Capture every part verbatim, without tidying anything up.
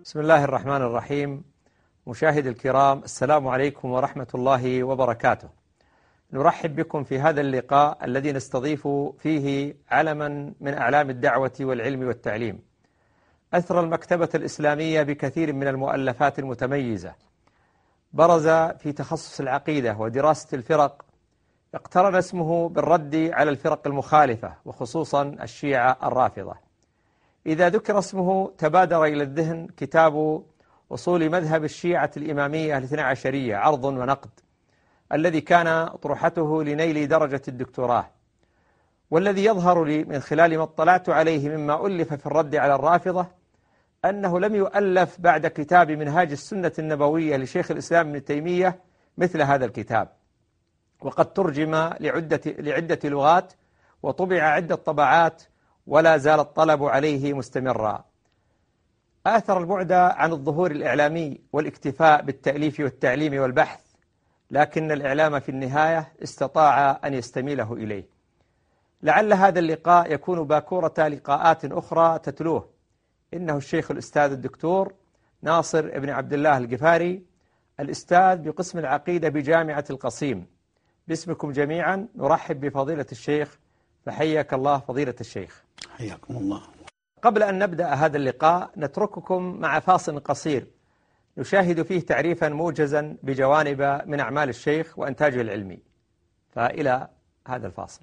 بسم الله الرحمن الرحيم. مشاهدي الكرام، السلام عليكم ورحمة الله وبركاته. نرحب بكم في هذا اللقاء الذي نستضيف فيه علما من أعلام الدعوة والعلم والتعليم، أثرى المكتبة الإسلامية بكثير من المؤلفات المتميزة، برز في تخصص العقيدة ودراسة الفرق، اقترن اسمه بالرد على الفرق المخالفة وخصوصا الشيعة الرافضة. إذا ذكر اسمه تبادر إلى الذهن كتاب أصول مذهب الشيعة الإمامية الاثنى عشرية عرض ونقد، الذي كان طروحته لنيل درجة الدكتوراه، والذي يظهر لي من خلال ما اطلعت عليه مما ألف في الرد على الرافضة أنه لم يؤلف بعد كتاب منهاج السنة النبوية لشيخ الإسلام ابن تيمية مثل هذا الكتاب، وقد ترجم لعدة, لعدة لغات وطبع عدة طبعات، ولا زال الطلب عليه مستمرا. آثر البعد عن الظهور الإعلامي والاكتفاء بالتأليف والتعليم والبحث، لكن الإعلام في النهاية استطاع أن يستميله إليه. لعل هذا اللقاء يكون باكورة لقاءات أخرى تتلوه. إنه الشيخ الأستاذ الدكتور ناصر بن عبد الله القفاري، الأستاذ بقسم العقيدة بجامعة القصيم. باسمكم جميعا نرحب بفضيلة الشيخ، فحياك الله فضيلة الشيخ. حياكم الله. قبل أن نبدأ هذا اللقاء نترككم مع فاصل قصير نشاهد فيه تعريفا موجزا بجوانب من أعمال الشيخ وإنتاجه العلمي، فإلى هذا الفاصل.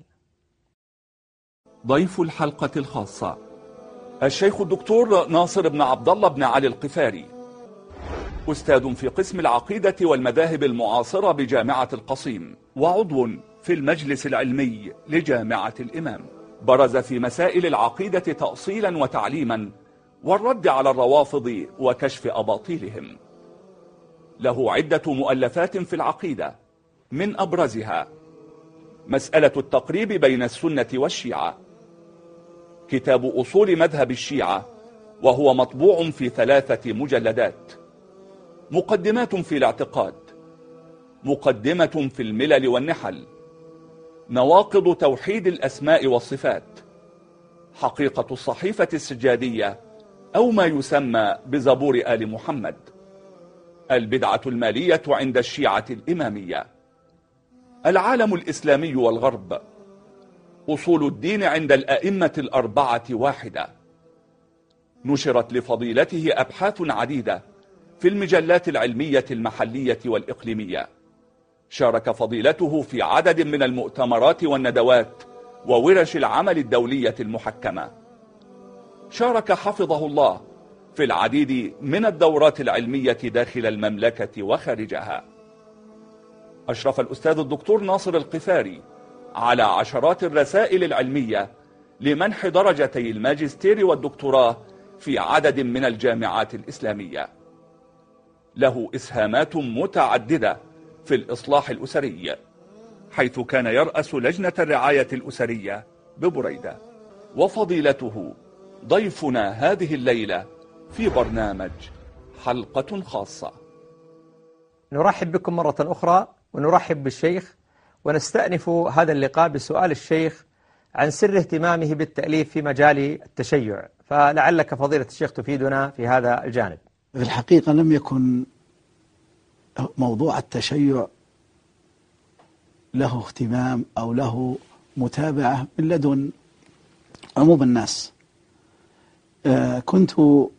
ضيف الحلقة الخاصة الشيخ الدكتور ناصر بن عبد الله بن علي القفاري، أستاذ في قسم العقيدة والمذاهب المعاصرة بجامعة القصيم، وعضو في المجلس العلمي لجامعة الإمام. برز في مسائل العقيدة تأصيلا وتعليما، والرد على الروافض وكشف أباطيلهم. له عدة مؤلفات في العقيدة، من أبرزها مسألة التقريب بين السنة والشيعة، كتاب أصول مذهب الشيعة وهو مطبوع في ثلاثة مجلدات، مقدمات في الاعتقاد، مقدمة في الملل والنحل، نواقض توحيد الأسماء والصفات، حقيقة الصحيفة السجادية أو ما يسمى بزبور آل محمد، البدعة المالية عند الشيعة الإمامية، العالم الإسلامي والغرب، أصول الدين عند الأئمة الأربعة واحدة. نشرت لفضيلته أبحاث عديدة في المجلات العلمية المحلية والإقليمية. شارك فضيلته في عدد من المؤتمرات والندوات وورش العمل الدولية المحكمة. شارك حفظه الله في العديد من الدورات العلمية داخل المملكة وخارجها. أشرف الأستاذ الدكتور ناصر القفاري على عشرات الرسائل العلمية لمنح درجتي الماجستير والدكتوراه في عدد من الجامعات الإسلامية. له إسهامات متعددة في الإصلاح الأسري، حيث كان يرأس لجنة الرعاية الأسرية ببريدة. وفضيلته ضيفنا هذه الليلة في برنامج حلقة خاصة. نرحب بكم مرة أخرى، ونرحب بالشيخ، ونستأنف هذا اللقاء بسؤال الشيخ عن سر اهتمامه بالتأليف في مجال التشيع، فلعلك فضيلة الشيخ تفيدنا في هذا الجانب. في الحقيقة لم يكن موضوع التشيع له اهتمام أو له متابعة من لدن عموم الناس. آه كنت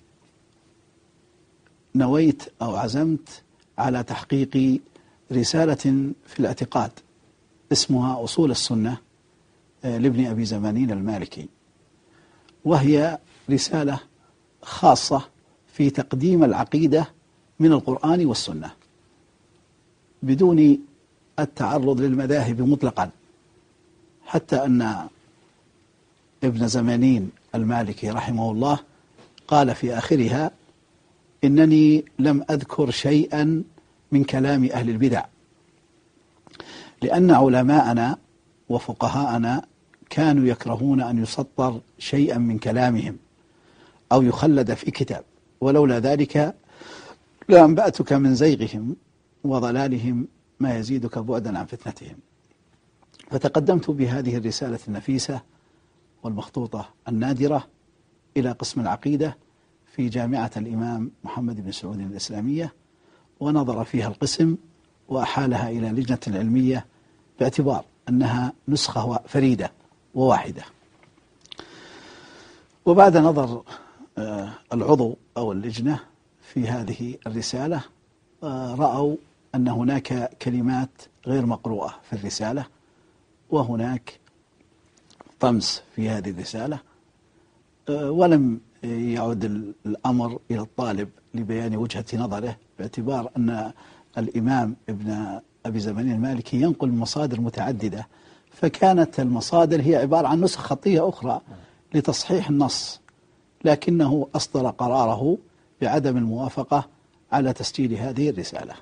نويت أو عزمت على تحقيق رسالة في الاعتقاد اسمها أصول السنة آه لابن أبي زمانين المالكي، وهي رسالة خاصة في تقديم العقيدة من القرآن والسنة بدون التعرض للمذاهب مطلقا، حتى أن ابن زمانين المالكي رحمه الله قال في آخرها: إنني لم أذكر شيئا من كلام أهل البدع، لأن علماءنا وفقهاءنا كانوا يكرهون أن يسطر شيئا من كلامهم أو يخلد في كتاب، ولولا ذلك لأنبأتك من زيغهم وضلالهم ما يزيدك بعدا عن فتنتهم. فتقدمت بهذه الرسالة النفيسة والمخطوطة النادرة إلى قسم العقيدة في جامعة الإمام محمد بن سعود الإسلامية، ونظر فيها القسم وأحالها إلى لجنة علمية باعتبار أنها نسخة فريدة وواحدة. وبعد نظر العضو أو اللجنة في هذه الرسالة رأوا أن هناك كلمات غير مقروءة في الرسالة، وهناك طمس في هذه الرسالة، ولم يعد الأمر إلى الطالب لبيان وجهة نظره، باعتبار أن الإمام ابن أبي زمانين المالكي ينقل مصادر متعددة، فكانت المصادر هي عبارة عن نسخ خطية أخرى لتصحيح النص، لكنه أصدر قراره بعدم الموافقة على تسجيل هذه الرسالة.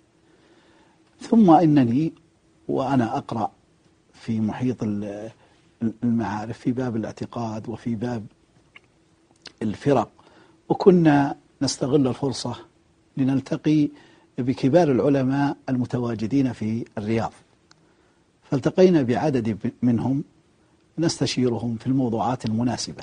ثم إنني وأنا أقرأ في محيط المعارف في باب الاعتقاد وفي باب الفرق، وكنا نستغل الفرصة لنلتقي بكبار العلماء المتواجدين في الرياض، فالتقينا بعدد منهم نستشيرهم في الموضوعات المناسبة.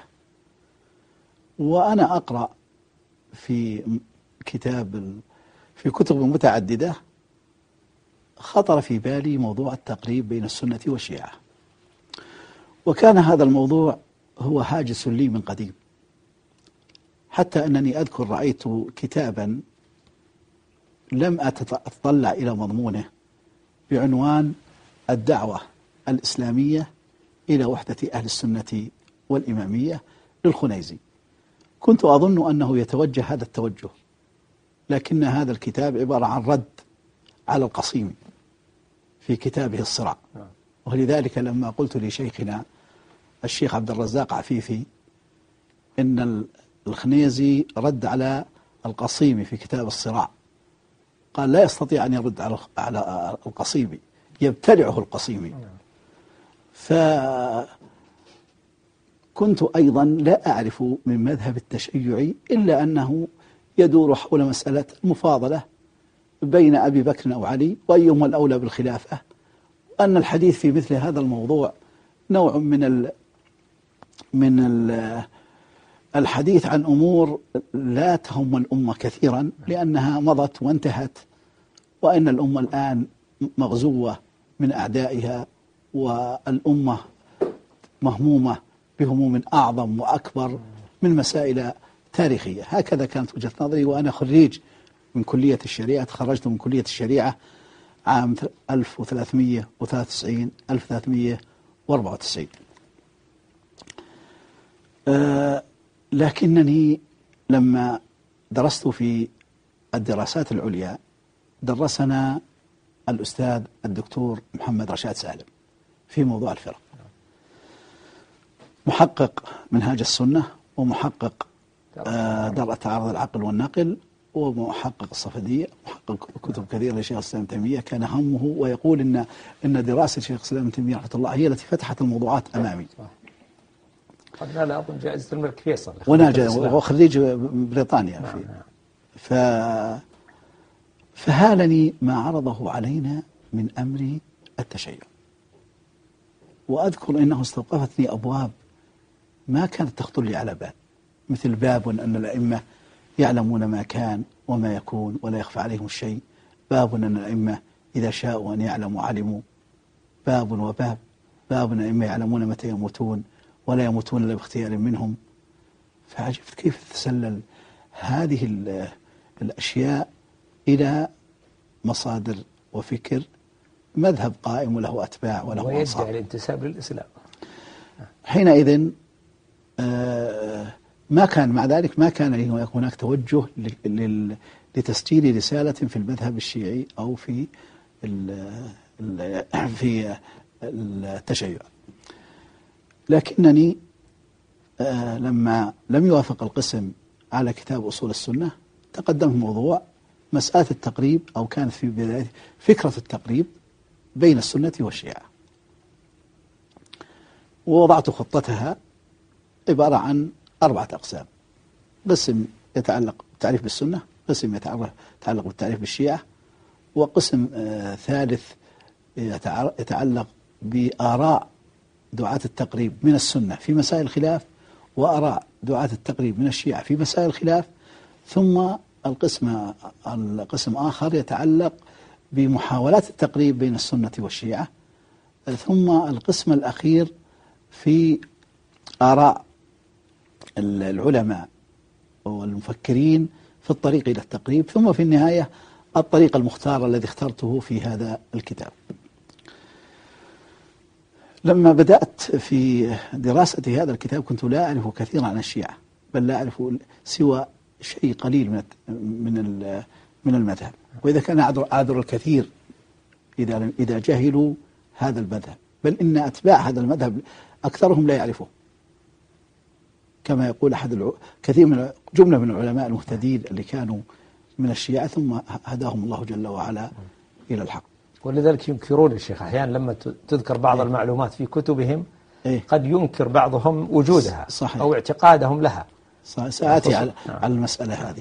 وأنا أقرأ في كتاب في كتب متعددة خطر في بالي موضوع التقريب بين السنة والشيعة، وكان هذا الموضوع هو هاجس لي من قديم، حتى أنني أذكر رأيت كتابا لم أتطلع إلى مضمونه بعنوان الدعوة الإسلامية إلى وحدة أهل السنة والإمامية للخنيزي. كنت أظن أنه يتوجه هذا التوجه، لكن هذا الكتاب عبارة عن رد على القصيمي في كتابه الصراع. ولذلك لما قلت لشيخنا الشيخ عبد الرزاق عفيفي إن الخنيزي رد على القصيمي في كتاب الصراع، قال لا يستطيع أن يرد على على القصيمي، يبتلعه القصيمي. فكنت أيضا لا أعرف من مذهب التشيع إلا أنه يدور حول مسألة المفاضلة بين أبي بكر أو علي وأيهما الأولى بالخلافة، أن الحديث في مثل هذا الموضوع نوع من ال من ال الحديث عن أمور لا تهم الأمة كثيرا لأنها مضت وانتهت، وأن الأمة الآن مغزوة من أعدائها، والأمة مهمومة بهموم أعظم وأكبر من مسائل تاريخية. هكذا كانت وجهة نظري، وأنا خريج من كلية الشريعة، تخرجت من كلية الشريعة عام ألف وثلاثمئة وثلاثة وتسعين ألف وثلاثمئة وأربعة وتسعين. أه لكنني لما درست في الدراسات العليا درسنا الأستاذ الدكتور محمد رشاد سالم في موضوع الفرق، محقق منهاج السنة ومحقق درء تعارض العقل والنقل ومحقق الصفدية، محقق كتب كثيرة لشيخ الإسلام ابن تيمية. كان همه ويقول إن إن دراسة شيخ الإسلام ابن تيمية رحمة الله هي التي فتحت الموضوعات أمامي. قد نال أظن جائزة الملك فيصل، وهو خريج بريطانيا. نعم. في ف فهالني ما عرضه علينا من أمر التشيع، وأذكر أنه استوقفتني أبواب ما كانت تخطر لي على بال، مثل باب أن الأئمة يعلمون ما كان وما يكون ولا يخفى عليهم الشيء، باب أن الأئمة إذا شاءوا أن يعلموا علموا، باب وباب، باب أن الأئمة يعلمون متى يموتون ولا يموتون إلا باختيار منهم. فعجبت كيف تتسلل هذه الأشياء إلى مصادر وفكر مذهب قائم وله أتباع وله أنصار، ويدعي الانتساب للإسلام. حينئذ ما كان مع ذلك ما كان هناك توجه لتسجيل رسالة في المذهب الشيعي أو في في التشيع. لكنني لما لم يوافق القسم على كتاب أصول السنة تقدم موضوع مسألة التقريب، أو كانت في بداية فكرة التقريب بين السنة والشيعة، ووضعت خطتها عبارة عن أربعة أقسام: قسم يتعلق بالتعريف بالسنة، قسم يتعلق بالتعريف بالشيعة، وقسم آه ثالث يتعلق بآراء دعاة التقريب من السنة في مسائل الخلاف، وآراء دعاة التقريب من الشيعة في مسائل الخلاف، ثم القسم القسم آخر يتعلق بمحاولات التقريب بين السنة والشيعة، ثم القسم الأخير في آراء العلماء والمفكرين في الطريق إلى التقريب، ثم في النهاية الطريق المختار الذي اخترته في هذا الكتاب. لما بدأت في دراسة هذا الكتاب كنت لا أعرف كثيرا عن الشيعة، بل لا أعرف سوى شيء قليل من من من المذهب، وإذا كان أعذر الكثير إذا إذا جهلوا هذا المذهب، بل إن أتباع هذا المذهب أكثرهم لا يعرفه، كما يقول أحد الع... كثير من جملة من العلماء المهتدين اللي كانوا من الشيعة ثم هداهم الله جل وعلا إلى الحق. ولذلك ينكرون الشيخ أحيانا لما تذكر بعض إيه؟ المعلومات في كتبهم إيه؟ قد ينكر بعضهم وجودها صحيح. أو اعتقادهم لها. سآتي على, نعم. على المسألة هذه.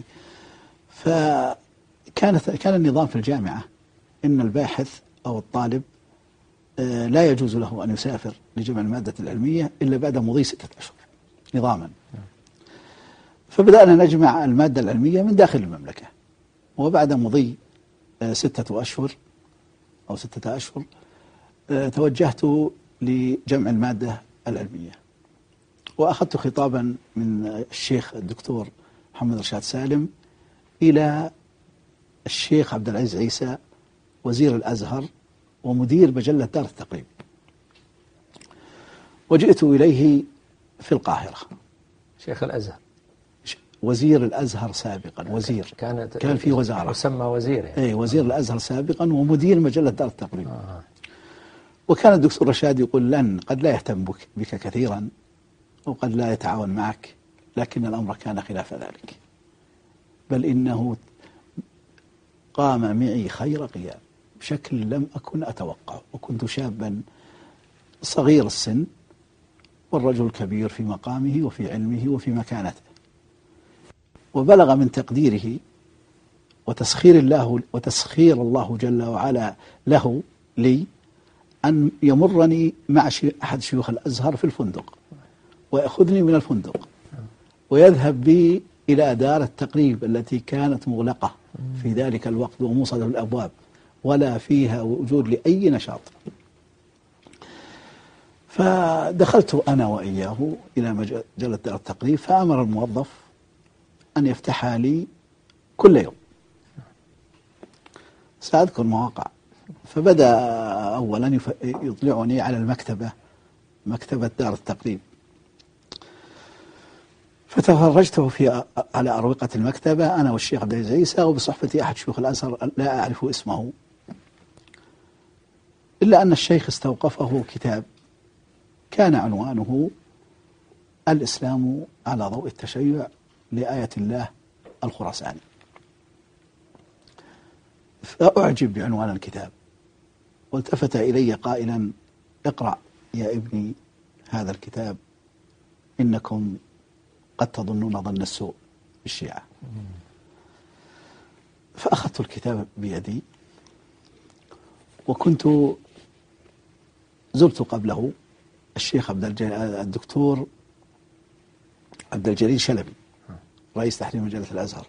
فكانت كان النظام في الجامعة إن الباحث أو الطالب لا يجوز له أن يسافر لجمع المادة العلمية إلا بعد مضي ستة أشهر نظاما. فبدأنا نجمع المادة العلمية من داخل المملكة، وبعد مضي ستة أشهر أو ستة أشهر توجهت لجمع المادة العلمية، وأخذت خطابا من الشيخ الدكتور محمد رشاد سالم إلى الشيخ عبد العزيز عيسى وزير الأزهر ومدير مجلة دار التقريب، وجئت إليه في القاهرة. شيخ الأزهر وزير الأزهر سابقا، وزير كانت كان في وزارة يسمى وزير يعني. أي وزير الأزهر سابقا ومدير مجلة دار التقريب. آه. وكان الدكتور رشاد يقول لن قد لا يهتم بك, بك كثيرا وقد لا يتعاون معك، لكن الأمر كان خلاف ذلك، بل إنه قام معي خير قيام بشكل لم أكن أتوقع، وكنت شابا صغير السن والرجل كبير في مقامه وفي علمه وفي مكانته، وبلغ من تقديره وتسخير الله وتسخير الله جل وعلا له لي أن يمرني مع أحد شيوخ الأزهر في الفندق ويأخذني من الفندق ويذهب بي إلى دار التقريب التي كانت مغلقة في ذلك الوقت وموصلة الأبواب ولا فيها وجود لأي نشاط. فدخلت أنا وإياه إلى مجلة دار التقريب، فأمر الموظف أن يفتح لي كل يوم. سأذكر مواقع. فبدأ أولا يطلعني على المكتبة، مكتبة دار التقريب، فتفرجت في على أروقة المكتبة أنا والشيخ عبد العزيز عيسى وبصحبة أحد شيوخ الأزهر لا أعرف اسمه، إلا أن الشيخ استوقفه كتاب كان عنوانه الإسلام على ضوء التشيع لآية الله الخراساني. فأعجب بعنوان الكتاب والتفت إلي قائلا اقرأ يا ابني هذا الكتاب إنكم قد تظنون ظن السوء بالشيعة. فأخذت الكتاب بيدي، وكنت زرت قبله الشيخ عبد الدكتور عبد الجليل شلبي رئيس تحرير مجلة الأزهر،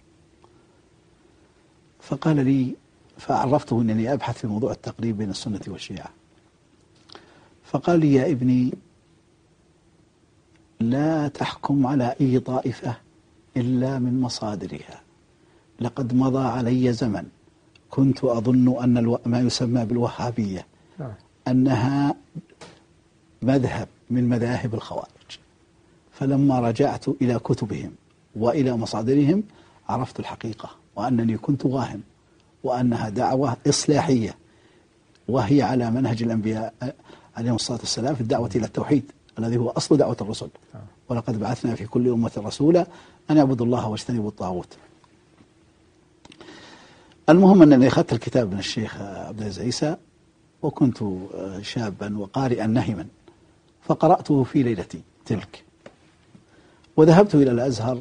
فقال لي، فعرفته أنني أبحث في موضوع التقريب بين السنة والشيعة، فقال لي يا ابني لا تحكم على أي طائفة إلا من مصادرها، لقد مضى علي زمن كنت أظن أن ما يسمى بالوهابية أنها مذهب من مذاهب الخوارج، فلما رجعت إلى كتبهم وإلى مصادرهم عرفت الحقيقة، وأنني كنت واهم، وأنها دعوة إصلاحية، وهي على منهج الأنبياء عليهم الصلاة والسلام في الدعوة إلى التوحيد الذي هو أصل دعوة الرسل، ولقد بعثنا في كل أمة رسولا أن يعبدوا الله واجتنبوا الطاغوت. المهم أنني أخذت الكتاب من الشيخ عبد العزيز عيسى، وكنت شابا وقارئا نهما، فقرأته في ليلتي تلك، وذهبت إلى الأزهر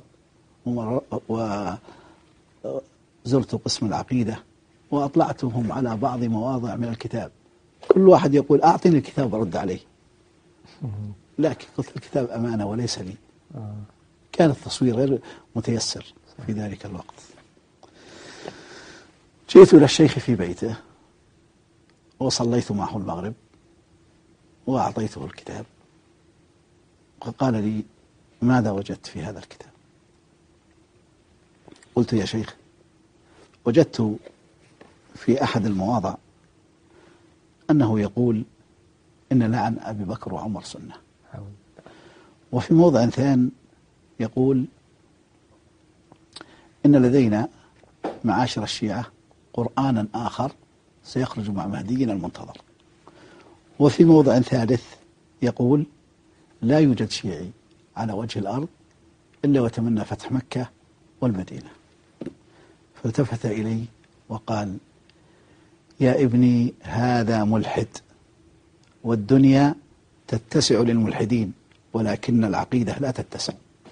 وزرت قسم العقيدة وأطلعتهم على بعض مواضع من الكتاب، كل واحد يقول أعطني الكتاب أرد عليه، لكن قلت الكتاب أمانة وليس لي، كان التصوير غير متيسر في ذلك الوقت. جئت إلى الشيخ في بيته وصليت معه المغرب وأعطيته الكتاب، وقال لي: ماذا وجدت في هذا الكتاب؟ قلت: يا شيخ، وجدت في أحد المواضع أنه يقول إن لعن أبي بكر وعمر سنة، وفي موضع ثاني يقول إن لدينا معاشر الشيعة قرآنا آخر سيخرج مع مهدينا المنتظر، وفي موضع ثالث يقول لا يوجد شيعي على وجه الأرض إلا وتمنى فتح مكة والمدينة. فالتفت إلي وقال: يا ابني، هذا ملحد، والدنيا تتسع للملحدين ولكن العقيدة لا تتسع.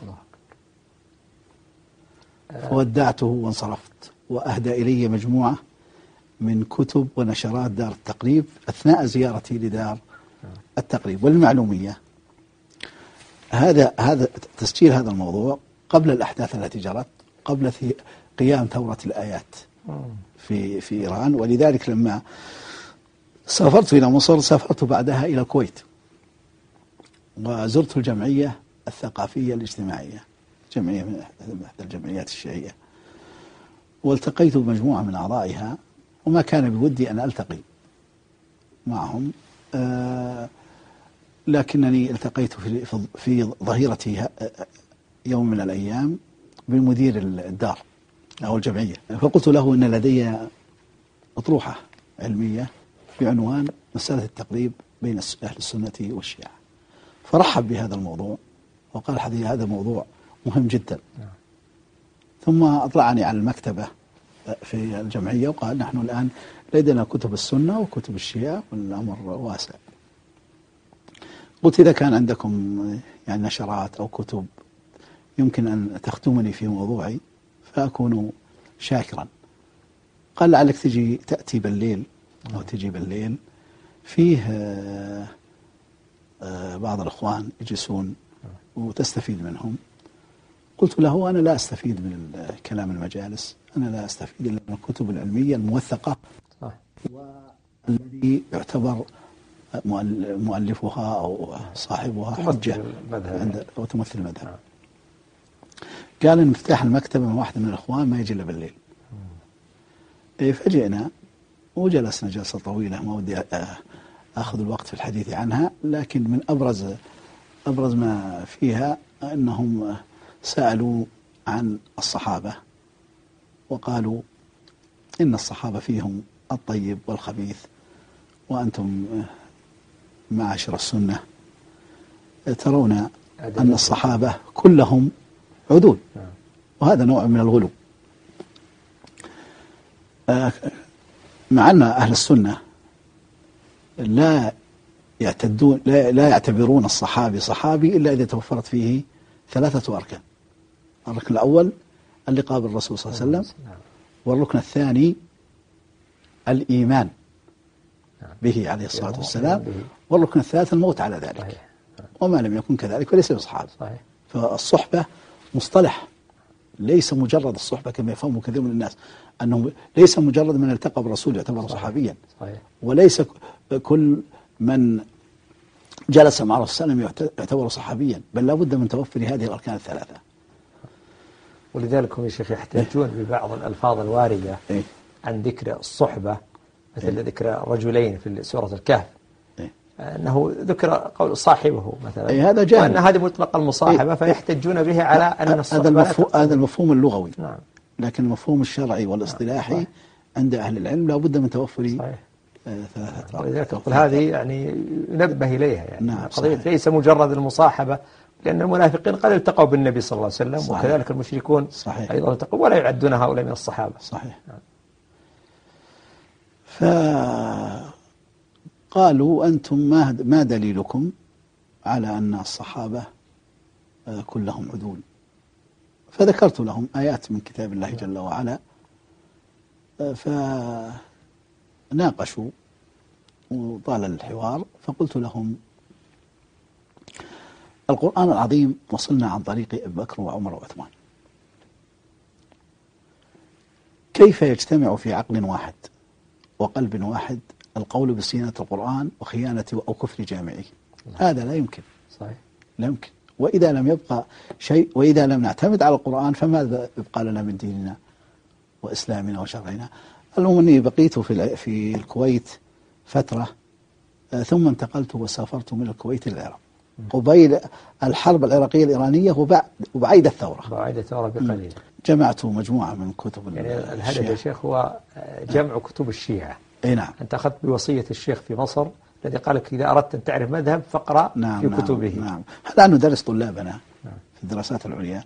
فودعته وانصرفت، وأهدى إلي مجموعة من كتب ونشرات دار التقريب أثناء زيارتي لدار التقريب. والمعلومية، هذا هذا تسجيل هذا الموضوع قبل الأحداث التي جرت، قبل قيام ثورة الآيات في في إيران. ولذلك لما سافرت إلى مصر سافرت بعدها إلى الكويت، وزرت الجمعية الثقافية الاجتماعية، جمعية من إحدى الجمعيات الشيعية، والتقيت بمجموعة من أعضائها، وما كان بودي أن ألتقي معهم، آه لكنني التقيت في في ظهيرة يوم من الأيام بمدير الدار أو الجمعية، فقلت له إن لدي أطروحة علمية بعنوان مسألة التقريب بين أهل السنة والشيعة، فرحب بهذا الموضوع وقال: هذا موضوع مهم جدا. ثم أطلعني على المكتبة في الجمعية وقال: نحن الآن لدينا كتب السنة وكتب الشيعة والأمر واسع. قلت: إذا كان عندكم يعني نشرات أو كتب يمكن أن تخدمني في موضوعي فأكون شاكرا. قال: لعلك تجي تأتي بالليل أو تجي بالليل، فيه بعض الأخوان يجلسون وتستفيد منهم. قلت له: أنا لا أستفيد من كلام المجالس، أنا لا أستفيد إلا من الكتب العلمية الموثقة والذي يعتبر مؤلفها أو صاحبها حجة عند وتمثل المذهب. قال إن مفتاح المكتبة من واحد من الأخوان ما يجي إلا بالليل. فجئنا وجلسنا جلسة طويلة، ما ودي أخذ الوقت في الحديث عنها، لكن من أبرز أبرز ما فيها أنهم سألوا عن الصحابة وقالوا إن الصحابة فيهم الطيب والخبيث، وأنتم معاشر السنة ترون أن الصحابة كلهم عدول، وهذا نوع من الغلو. مع أن أهل السنة لا يعتدون لا, لا يعتبرون الصحابي صحابي إلا إذا توفرت فيه ثلاثة أركان. الركن الأول اللقاء بالرسول صلى الله عليه وسلم، والركن الثاني الإيمان به عليه الصلاة والسلام، والركن الثالث الموت على ذلك، وما لم يكن كذلك فليس بصحابي. فالصحبة مصطلح ليس مجرد الصحبة كما يفهمه كثير من الناس، أنه ليس مجرد من التقى بالرسول يعتبر صحابيا، وليس كل من جلس مع الرسول صلى الله عليه وسلم يعتبر صحابيا، بل لا بد من توفر هذه الأركان الثلاثة. ولذلك هم يا شيخ يحتاجون ببعض الألفاظ الواردة إيه؟ عن ذكر الصحبة، مثل إيه؟ ذكر رجلين في سورة الكهف، إيه؟ أنه ذكر قول صاحبه مثلا، إيه؟ هذا جاهل، وأن هذه مطلق المصاحبة، إيه؟ فيحتجون به على أن الصحبة هذا المفهوم, هذا المفهوم اللغوي. نعم. لكن المفهوم الشرعي والاصطلاحي نعم. عند أهل العلم لا بد من توفر ثلاثة. ولذلك أقول هذه يعني ينبه إليها، يعني نعم قضية ليس مجرد المصاحبة، لأن المنافقين قد التقوا بالنبي صلى الله عليه وسلم، صحيح. وكذلك المشركون صحيح. أيضا التقوا، ولا يعدون هؤلاء من الصحابة. صحيح. فقالوا أنتم ما ما دليلكم على أن الصحابة كلهم عدول؟ فذكرت لهم آيات من كتاب الله جل وعلا، فناقشوا وطال الحوار، فقلت لهم القرآن العظيم وصلنا عن طريق أبي بكر وعمر وعثمان. كيف يجتمع في عقل واحد وقلب واحد القول بصيانة القرآن وخيانة أو كفر جامعي؟ هذا لا يمكن. صحيح. لا يمكن. وإذا لم يبقى شيء، وإذا لم نعتمد على القرآن فماذا يبقى لنا من ديننا وإسلامنا وشرعنا؟ المهم أني بقيت في في الكويت فترة، ثم انتقلت وسافرت من الكويت إلى العراق قبيل الحرب العراقية الإيرانية وبعد وبعيد الثورة. بعيد الثورة بقليل. جمعت مجموعة من كتب يعني الهدف يا شيخ هو جمع كتب الشيعة. اي نعم. أنت أخذت بوصية الشيخ في مصر الذي قال لك إذا أردت أن تعرف مذهب فاقرأ نعم في نعم كتبه. نعم. هذا ندرس طلابنا نعم. في الدراسات العليا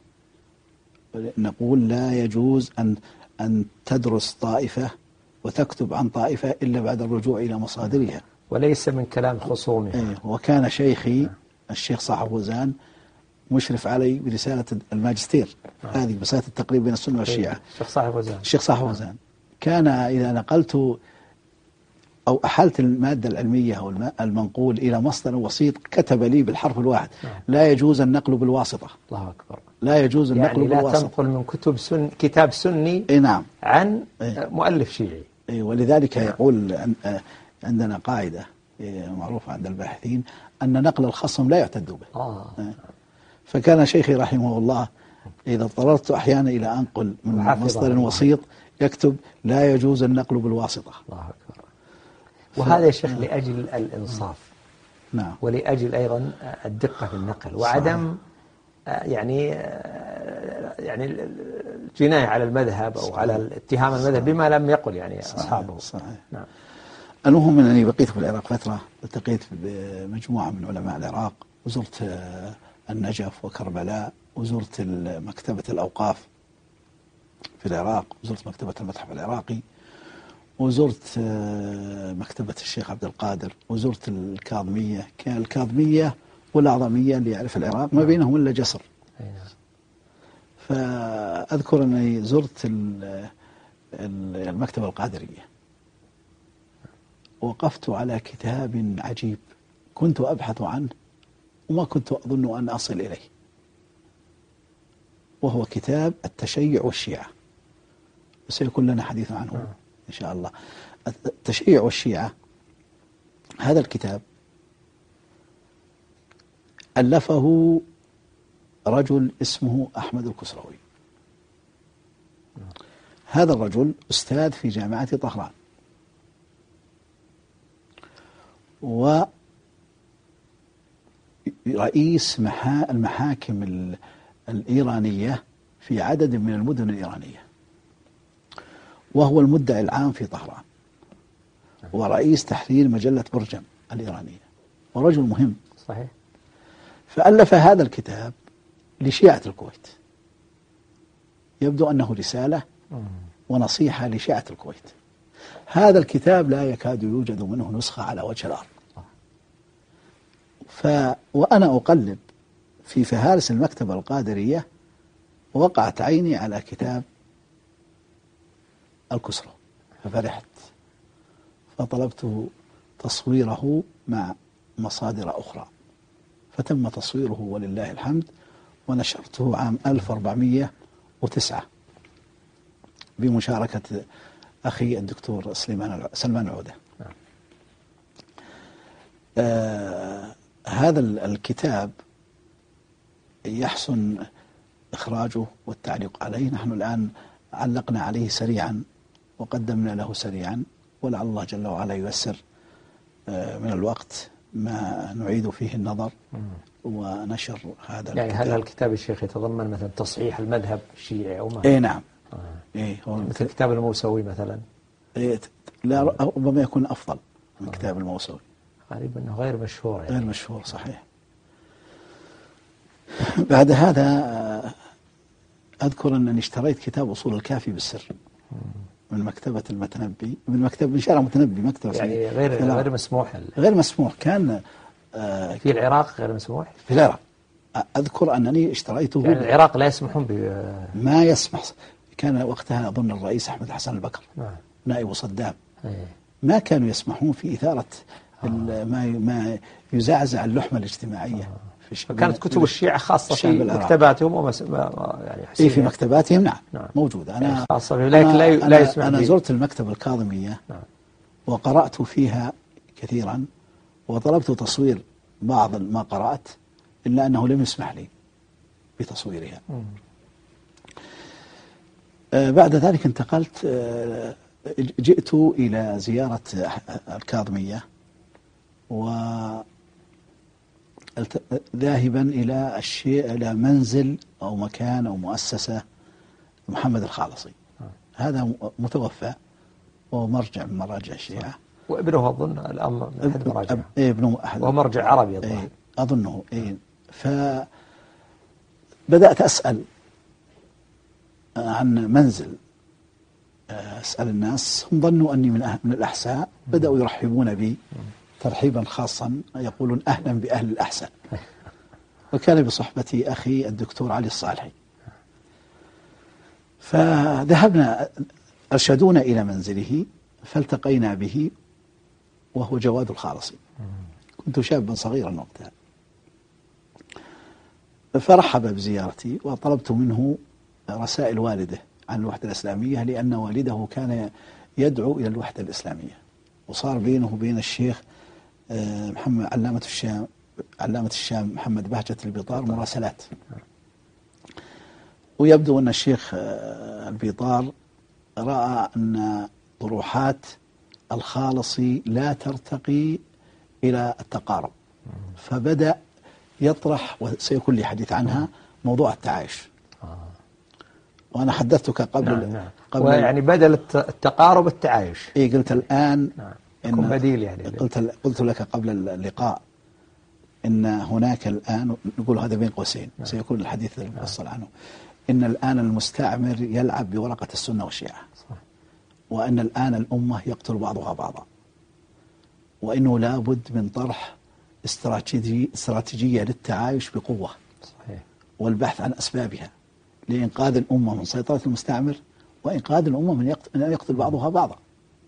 نقول لا يجوز أن أن تدرس طائفة وتكتب عن طائفة إلا بعد الرجوع إلى مصادرها، وليس من كلام خصومها. إيه. وكان شيخي نعم. الشيخ صاحب وزان مشرف علي برسالة الماجستير نعم. هذه رسالة التقريب بين السنة والشيعة. الشيخ صاحب وزان. الشيخ صاحب وزان كان إذا نقلت أو أحلت المادة العلمية أو المنقول إلى مصدر وسيط كتب لي بالحرف الواحد نعم. لا يجوز النقل بالواسطة. الله أكبر. لا يجوز النقل يعني لا بالواسطة. تنقل من كتب سن كتاب سني إيه نعم. عن إيه. مؤلف شيعي. إيه. ولذلك نعم. يقول عندنا قاعدة معروفة عند الباحثين أن نقل الخصم لا يعتد به. آه. إيه. فكان شيخي رحمه الله إذا اضطررت أحيانا إلى أنقل من مصدر وسيط يكتب لا يجوز النقل بالواسطة. الله أكبر. وهذا يا شيخ لأجل الإنصاف نعم. ولأجل أيضا الدقة في النقل وعدم يعني يعني الجناية على المذهب أو صحيح. على اتهام المذهب بما لم يقل يعني صحيح. أصحابه. صحيح. نعم. المهم أنني بقيت في العراق فترة، التقيت بمجموعة من علماء العراق وزرت النجف وكربلاء وزرت مكتبة الأوقاف في العراق وزرت مكتبة المتحف العراقي وزرت مكتبة الشيخ عبد القادر وزرت الكاظمية. كان الكاظمية والأعظمية اللي يعرف العراق ما بينهم إلا جسر. فأذكر أني زرت المكتبة القادرية وقفت على كتاب عجيب كنت أبحث عنه وما كنت أظن أن أصل إليه، وهو كتاب التشيع والشيعة، وسيكون لنا حديث عنه إن شاء الله. التشيع والشيعة هذا الكتاب ألفه رجل اسمه أحمد الكسروي. هذا الرجل أستاذ في جامعة طهران ورئيس محا المحاكم الإيرانية في عدد من المدن الإيرانية، وهو المدعي العام في طهران ورئيس تحرير مجلة برجم الإيرانية ورجل مهم. صحيح. فألف هذا الكتاب لشيعة الكويت، يبدو أنه رسالة ونصيحة لشيعة الكويت. هذا الكتاب لا يكاد يوجد منه نسخة على وجه الأرض. ف وأنا أقلب في فهارس المكتبة القادرية ووقعت عيني على كتاب الكسرى ففرحت، فطلبت تصويره مع مصادر أخرى فتم تصويره ولله الحمد، ونشرته عام ألف وأربعمائة وتسعة بمشاركة أخي الدكتور سليمان سلمان العودة. آه هذا الكتاب يحسن إخراجه والتعليق عليه. نحن الآن علقنا عليه سريعا وقدمنا له سريعا، ولعل الله جل وعلا ييسر آه من الوقت ما نعيد فيه النظر ونشر هذا يعني الكتاب. هل الكتاب الشيخ يتضمن مثلا تصحيح المذهب الشيعي أو ما؟ إيه نعم. آه. إيه هو مثل كتاب الموسوي مثلا. إيه لا ربما يكون أفضل من آه. كتاب الموسوي. غريب أنه غير مشهور يعني. غير مشهور صحيح. بعد هذا أذكر أنني اشتريت كتاب أصول الكافي بالسر من مكتبة المتنبي، من مكتبة من شارع المتنبي، مكتبة يعني غير غير مسموح. غير مسموح كان آه في العراق غير مسموح. في العراق أذكر أنني اشتريته. يعني العراق لا يسمحون ب ما يسمح. كان وقتها أظن الرئيس أحمد حسن البكر نعم. نائب صدام أيه. ما كانوا يسمحون في إثارة آه. ما ما يزعزع اللحمة الاجتماعية آه. فكانت كتب الشيعة خاصة في مكتباتهم ومس... يعني إيه في مكتباتهم نعم, نعم. موجودة. أنا يعني خاصة في أنا, لا, ي... أنا, لا يسمع أنا فيه. زرت المكتبة الكاظمية نعم. وقرأت فيها كثيرا وطلبت تصوير بعض ما قرأت إلا أنه لم يسمح لي بتصويرها. آه بعد ذلك انتقلت آه جئت إلى زيارة الكاظمية وذاهبا إلى الشيء إلى منزل أو مكان أو مؤسسة محمد الخالصي. هذا متوفى ومرجع من مراجع الشيعة وابنه أظن الآن من أحد مراجعه. إيه ابنه أحد ومرجع عربي أظن. إيه أظنه إيه. فبدأت أسأل عن منزل، أسأل الناس، هم ظنوا أني من أهل من الأحساء، بدأوا يرحبون بي ترحيبا خاصا يقولون أهلا بأهل الأحساء. وكان بصحبتي أخي الدكتور علي الصالحي. فذهبنا أرشدونا إلى منزله فالتقينا به وهو جواد الخالصي. كنت شابا صغيرا وقتها. فرحب بزيارتي وطلبت منه رسائل والده عن الوحدة الإسلامية لأن والده كان يدعو إلى الوحدة الإسلامية، وصار بينه وبين الشيخ محمد علامة الشام علامة الشام محمد بهجة البيطار مراسلات. ويبدو أن الشيخ البيطار رأى أن طروحات الخالصي لا ترتقي إلى التقارب، فبدأ يطرح وسيكون لي حديث عنها موضوع التعايش. وأنا حدثتك قبل نعم نعم. قبل يعني بدل التقارب التعايش. إيه قلت الآن نعم. يكون بديل يعني. قلت قلت لك قبل اللقاء إن هناك الآن، نقول هذا بين قوسين نعم. سيكون الحديث المفصل عنه، إن الآن المستعمر يلعب بورقة السنة والشيعة صح. وأن الآن الأمة يقتل بعضها بعضا، وإنه لابد من طرح استراتيجي استراتيجية للتعايش بقوة صحيح. والبحث عن أسبابها لإنقاذ الأمة من سيطرة المستعمر وإنقاذ الأمة من يقتل, من يقتل بعضها بعضا.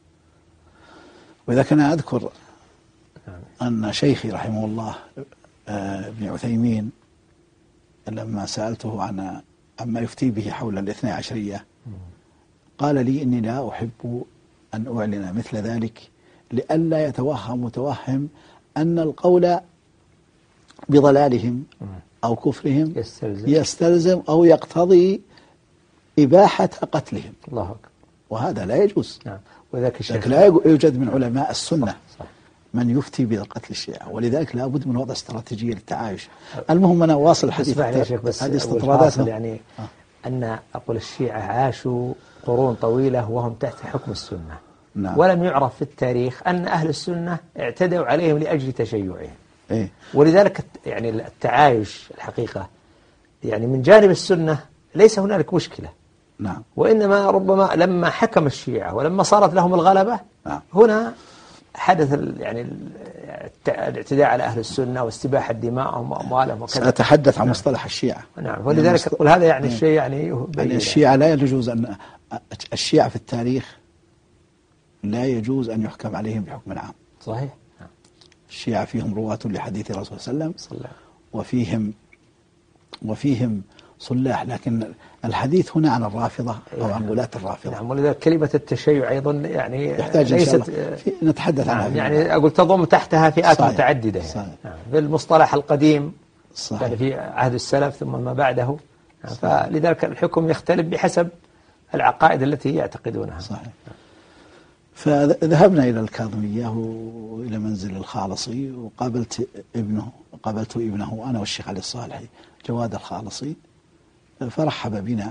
وإذا كان أذكر أن شيخي رحمه الله ابن عثيمين لما سألته عن عما يفتي به حول الاثنى عشرية قال لي إني لا أحب أن أعلن مثل ذلك لئلا يتوهم متوهم أن القول بضلالهم أو كفرهم يستلزم, يستلزم أو يقتضي إباحة قتلهم. الله أكبر. وهذا لا يجوز. نعم. وذاك الشيخ لا يوجد من علماء السنة صح. صح. من يفتي بقتل الشيعة، ولذلك لا بد من وضع استراتيجية للتعايش. المهم أنا واصل الحديث. اسمعني يا شيخ بس هذه استطرادات يعني آه. أن أقول الشيعة عاشوا قرون طويلة وهم تحت حكم السنة نعم. ولم يعرف في التاريخ أن أهل السنة اعتدوا عليهم لأجل تشيعهم. إيه؟ ولذلك يعني التعايش الحقيقة يعني من جانب السنة ليس هنالك مشكلة نعم. وإنما ربما لما حكم الشيعة ولما صارت لهم الغلبة نعم. هنا حدث يعني الاعتداء على أهل السنة واستباحة دماءهم وأموالهم وكذا. سأتحدث عن مصطلح الشيعة. نعم. ولذلك أقول هذا يعني الشيء يعني يعني الشيعة لا يجوز أن الشيعة في التاريخ لا يجوز أن يحكم عليهم بحكم عام. صحيح. الشيعة فيهم رواة لحديث الرسول صلى الله عليه وسلم صلى. وفيهم وفيهم صلاح، لكن الحديث هنا عن الرافضة أو عن ولاة الرافضة. نعم. ولذلك كلمة التشيع أيضا يعني يحتاج ليست نتحدث عنها. نعم. يعني أقول تضم تحتها فئات صحيح. متعددة يعني. صحيح. نعم. في المصطلح القديم صحيح. يعني في عهد السلف ثم ما بعده. نعم. فلذلك الحكم يختلف بحسب العقائد التي يعتقدونها. صحيح. فذهبنا إلى الكاظمية وإلى منزل الخالصي وقابلت ابنه قابلت ابنه أنا والشيخ علي الصالحي جواد الخالصي، فرحب بنا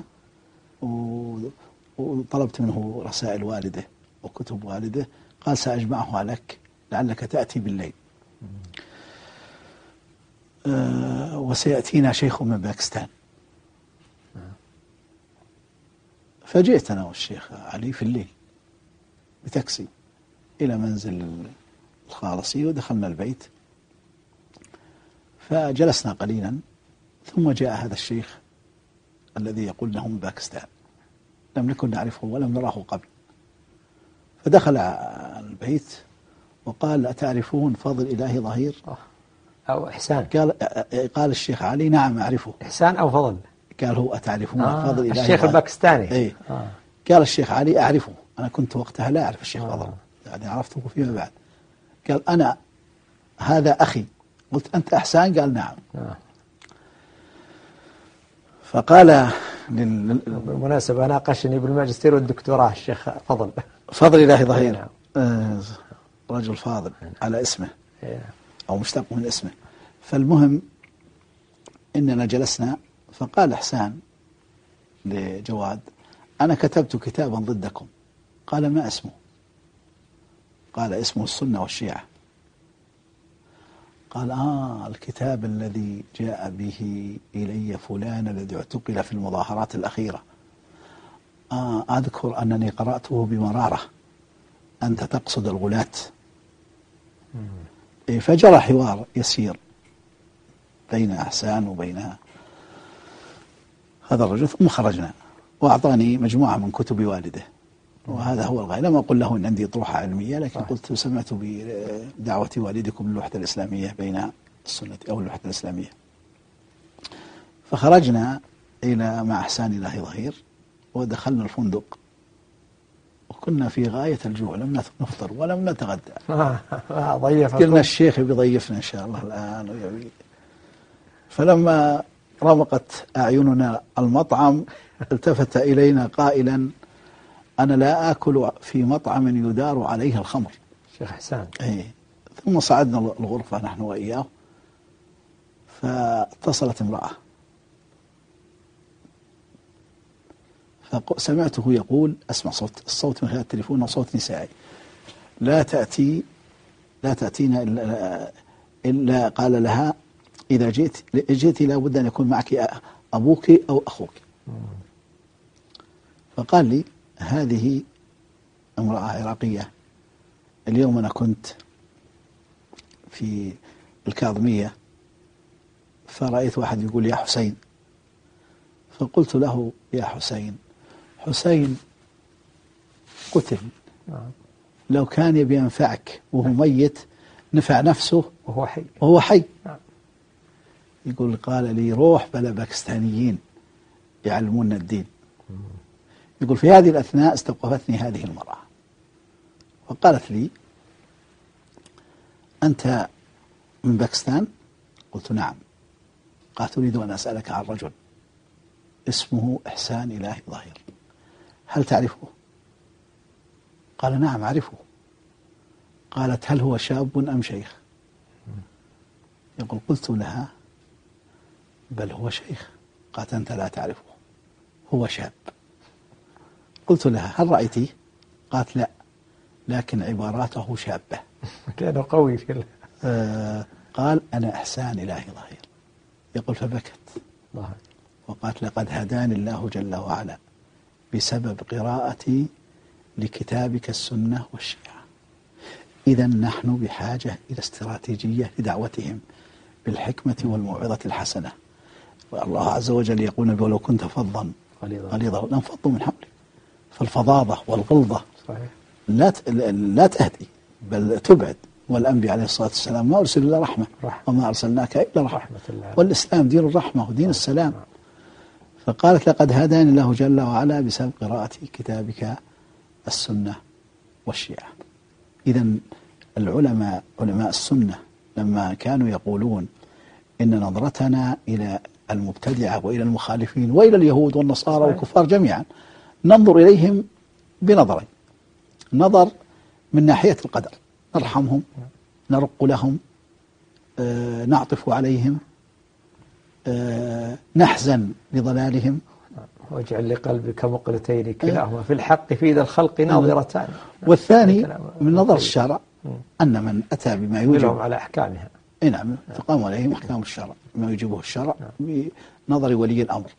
وطلبت منه رسائل والده وكتب والده. قال سأجمعها لك لعلك تأتي بالليل. أه وسيأتينا شيخ من باكستان. فجئت أنا والشيخ علي في الليل بتاكسي إلى منزل الخالصي ودخلنا البيت فجلسنا قليلا، ثم جاء هذا الشيخ الذي يقول له من باكستان، لم نكن نعرفه ولم نراه قبل. فدخل البيت وقال أتعرفون فضل إله ظهير؟ أو إحسان؟ قال قال الشيخ علي نعم أعرفه. إحسان أو فضل؟ قال هو أتعرفون آه فضل إلهي الشيخ الباكستاني. اي آه. قال الشيخ علي أعرفه، أنا كنت وقتها لا أعرف الشيخ آه. فضل، يعني عرفته فيما بعد. قال أنا هذا أخي. قلت أنت إحسان؟ قال نعم. آه. فقال لل... بالمناسبة ناقشني بالماجستير والدكتوراه الشيخ فضل فضل إلهي ظهير. نعم. آه رجل فاضل على اسمه نعم. أو مشتق من اسمه. فالمهم إننا جلسنا فقال إحسان لجواد أنا كتبت كتابا ضدكم. قال ما اسمه؟ قال اسمه السنة والشيعة. قال آه الكتاب الذي جاء به إلي فلان الذي اعتقل في المظاهرات الأخيرة. آه أذكر أنني قرأته بمرارة. أنت تقصد الغلاة. إيه فجرى حوار يسير بين إحسان وبين هذا الرجل، ثم خرجنا وأعطاني مجموعة من كتب والده، وهذا هو الغاية. لم أقل له أن عندي طروحة علمية، لكن قلت سمعت بدعوة والدكم للوحدة الإسلامية بين السنة أو الوحدة الإسلامية. فخرجنا إلى مع إحسان إلهي ظهير ودخلنا الفندق، وكنا في غاية الجوع، لم نفطر ولم نتغدى. ضيفكم. قلنا الشيخ بيضيفنا إن شاء الله الآن. فلما رمقت أعيننا المطعم التفت إلينا قائلا أنا لا آكل في مطعم يدار عليه الخمر. شيخ حسان. إيه. ثم صعدنا الغرفة نحن وإياه، فاتصلت امرأة فسمعته يقول، أسمع صوت الصوت من خلال التليفون وصوت نسائي، لا تأتي لا تأتينا إلا, إلا قال لها إذا جئت جئت لابد أن يكون معك أبوك أو أخوك. فقال لي هذه امرأة عراقية. اليوم أنا كنت في الكاظمية فرأيت واحد يقول يا حسين، فقلت له يا حسين، حسين قتل، لو كان يبي ينفعك وهو ميت نفع نفسه وهو حي وهو حي. نعم. يقول قال لي روح بلا باكستانيين يعلمون الدين. يقول في هذه الأثناء استوقفتني هذه المرأة وقالت لي أنت من باكستان؟ قلت نعم. قالت أريد أن أسألك عن رجل اسمه إحسان إلهي ظهير، هل تعرفه؟ قال نعم أعرفه. قالت هل هو شاب أم شيخ؟ يقول قلت لها بل هو شيخ. قالت أنت لا تعرفه، هو شاب. قلت لها هل رأيتيه؟ قالت لا، لكن عباراته شابة. كان قوي في آه قال أنا إحسان إلهي ظهير. يقول فبكت الله. وقالت لقد هداني الله جل وعلا بسبب قراءتي لكتابك السنة والشيعة. إذا نحن بحاجة إلى استراتيجية لدعوتهم بالحكمة والموعظة الحسنة. والله عز وجل يقول ولو كنت فظا غليظا لانفضوا من حولك. فالفظاظة والغلظة صحيح. لا لا تهدي بل تبعد. والأنبياء عليه الصلاة والسلام ما أرسلوا إلا رحمة، رحمة. وما أرسلناك إلا رحمة, رحمة الله. والإسلام دين الرحمة ودين السلام. فقالت لقد هداني الله جل وعلا بسبب قراءة كتابك السنة والشيعة. إذا العلماء علماء السنة لما كانوا يقولون إن نظرتنا إلى المبتدعة وإلى المخالفين وإلى اليهود والنصارى والكفار جميعا ننظر إليهم بنظرين: نظر من ناحية القدر، نرحمهم، نرق لهم، آه، نعطف عليهم، آه، نحزن لضلالهم. واجعل لقلبك مقلتين كلاهما في الحق في ذا الخلق ناظرتان. والثاني من نظر الشرع أن من أتى بما يوجب على أحكامها، نعم، تقام عليهم أحكام الشرع ما يوجبه الشرع بنظر ولي الأمر.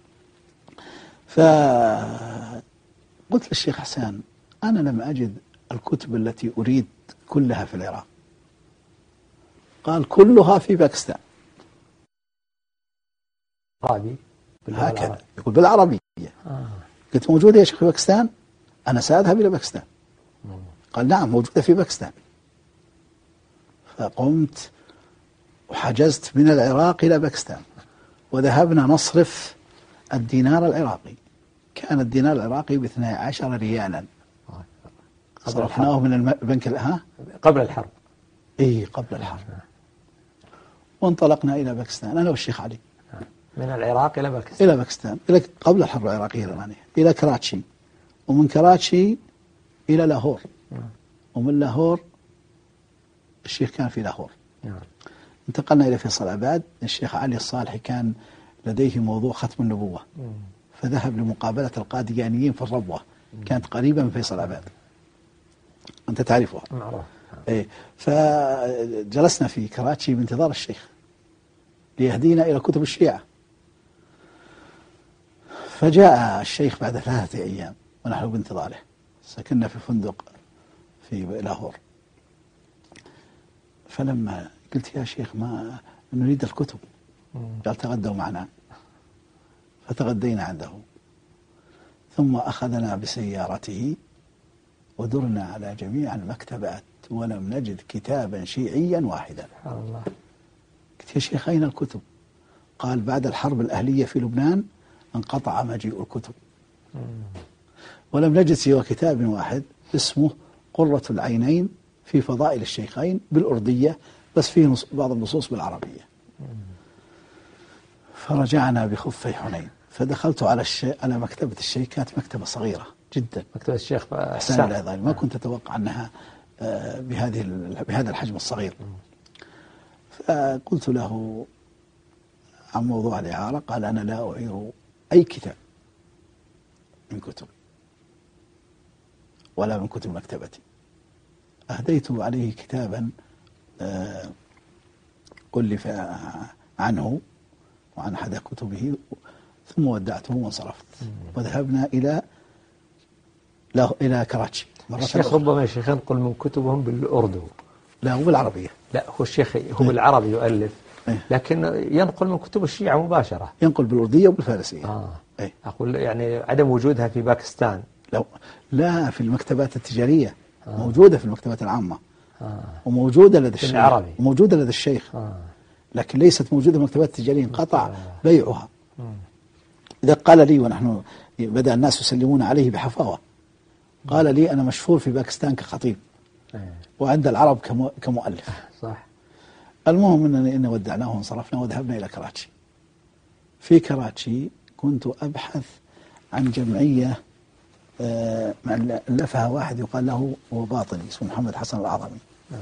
فقلت للشيخ حسان أنا لم أجد الكتب التي أريد كلها في العراق. قال كلها في باكستان. عربي هكذا يقول بالعربية. آه. قلت موجودة يا شيخ في باكستان؟ أنا سأذهب إلى باكستان. قال نعم موجودة في باكستان. فقمت وحجزت من العراق إلى باكستان، وذهبنا نصرف الدينار العراقي. كان الدينار العراقي باثني عشر ريالا، صرفناه من البنك ها قبل الحرب. إيه قبل الحرب. وانطلقنا إلى باكستان أنا والشيخ علي، من العراق إلى باكستان. إلى باكستان إلى قبل الحرب العراقية الإيرانية، إلى كراتشي، ومن كراتشي إلى لاهور، ومن لاهور الشيخ كان في لاهور. انتقلنا إلى فيصل آباد. الشيخ علي الصالحي كان لديه موضوع ختم النبوة، فذهب لمقابلة القاديانيين في الربوة، كانت قريبة من فيصل آباد، أنت تعرفها. معروف. إيه، فجلسنا في كراتشي بانتظار الشيخ ليهدينا إلى كتب الشيعة. فجاء الشيخ بعد ثلاثة أيام ونحن بانتظاره، سكننا في فندق في لاهور. فلما قلت يا شيخ ما نريد الكتب، قال تغدوا معنا، فتغدينا عنده، ثم أخذنا بسيارته ودرنا على جميع المكتبات ولم نجد كتابا شيعيا واحدا. الله. قلت يا شيخ أين الكتب؟ قال بعد الحرب الأهلية في لبنان انقطع مجيء الكتب، ولم نجد سوى كتاب واحد اسمه قرة العينين في فضائل الشيخين بالأردية، بس فيه بعض النصوص بالعربية. فرجعنا بخفي حنين، فدخلت على الشيء على مكتبة الشيخ، كانت مكتبة صغيرة جدا، مكتبة الشيخ حسان العظيم، ما كنت أتوقع أنها بهذه بهذا الحجم الصغير. فقلت له عن موضوع الإعارة، قال أنا لا أعير أي كتاب من كتبي ولا من كتب مكتبتي. أهديت عليه كتابا ألف عنه وعن أحد كتبه، ثم ودعته وانصرفت، وذهبنا إلى إلى كراتشي. الشيخ ربما الشيخ ينقل من كتبهم بالأردو. لا هو بالعربية. لا هو الشيخ هو بالعربي يؤلف، لكن ينقل من كتب الشيعة مباشرة. ينقل بالأردية وبالفارسية. آه. أي. أقول يعني عدم وجودها في باكستان. لا لا في المكتبات التجارية. آه. موجودة في المكتبات العامة. آه. وموجودة لدى الشيخ. العربي. وموجودة لدى الشيخ. آه. لكن ليست موجودة في المكتبات التجارية، انقطع آه. بيعها. مم. إذا قال لي ونحن بدأ الناس يسلمون عليه بحفاوة، قال لي أنا مشهور في باكستان كخطيب وعند العرب كمؤلف. صح. المهم أنني إن ودعناه وانصرفنا وذهبنا إلى كراتشي. في كراتشي كنت أبحث عن جمعية ألفها واحد يقال له هو باطني اسمه محمد حسن الأعظمي.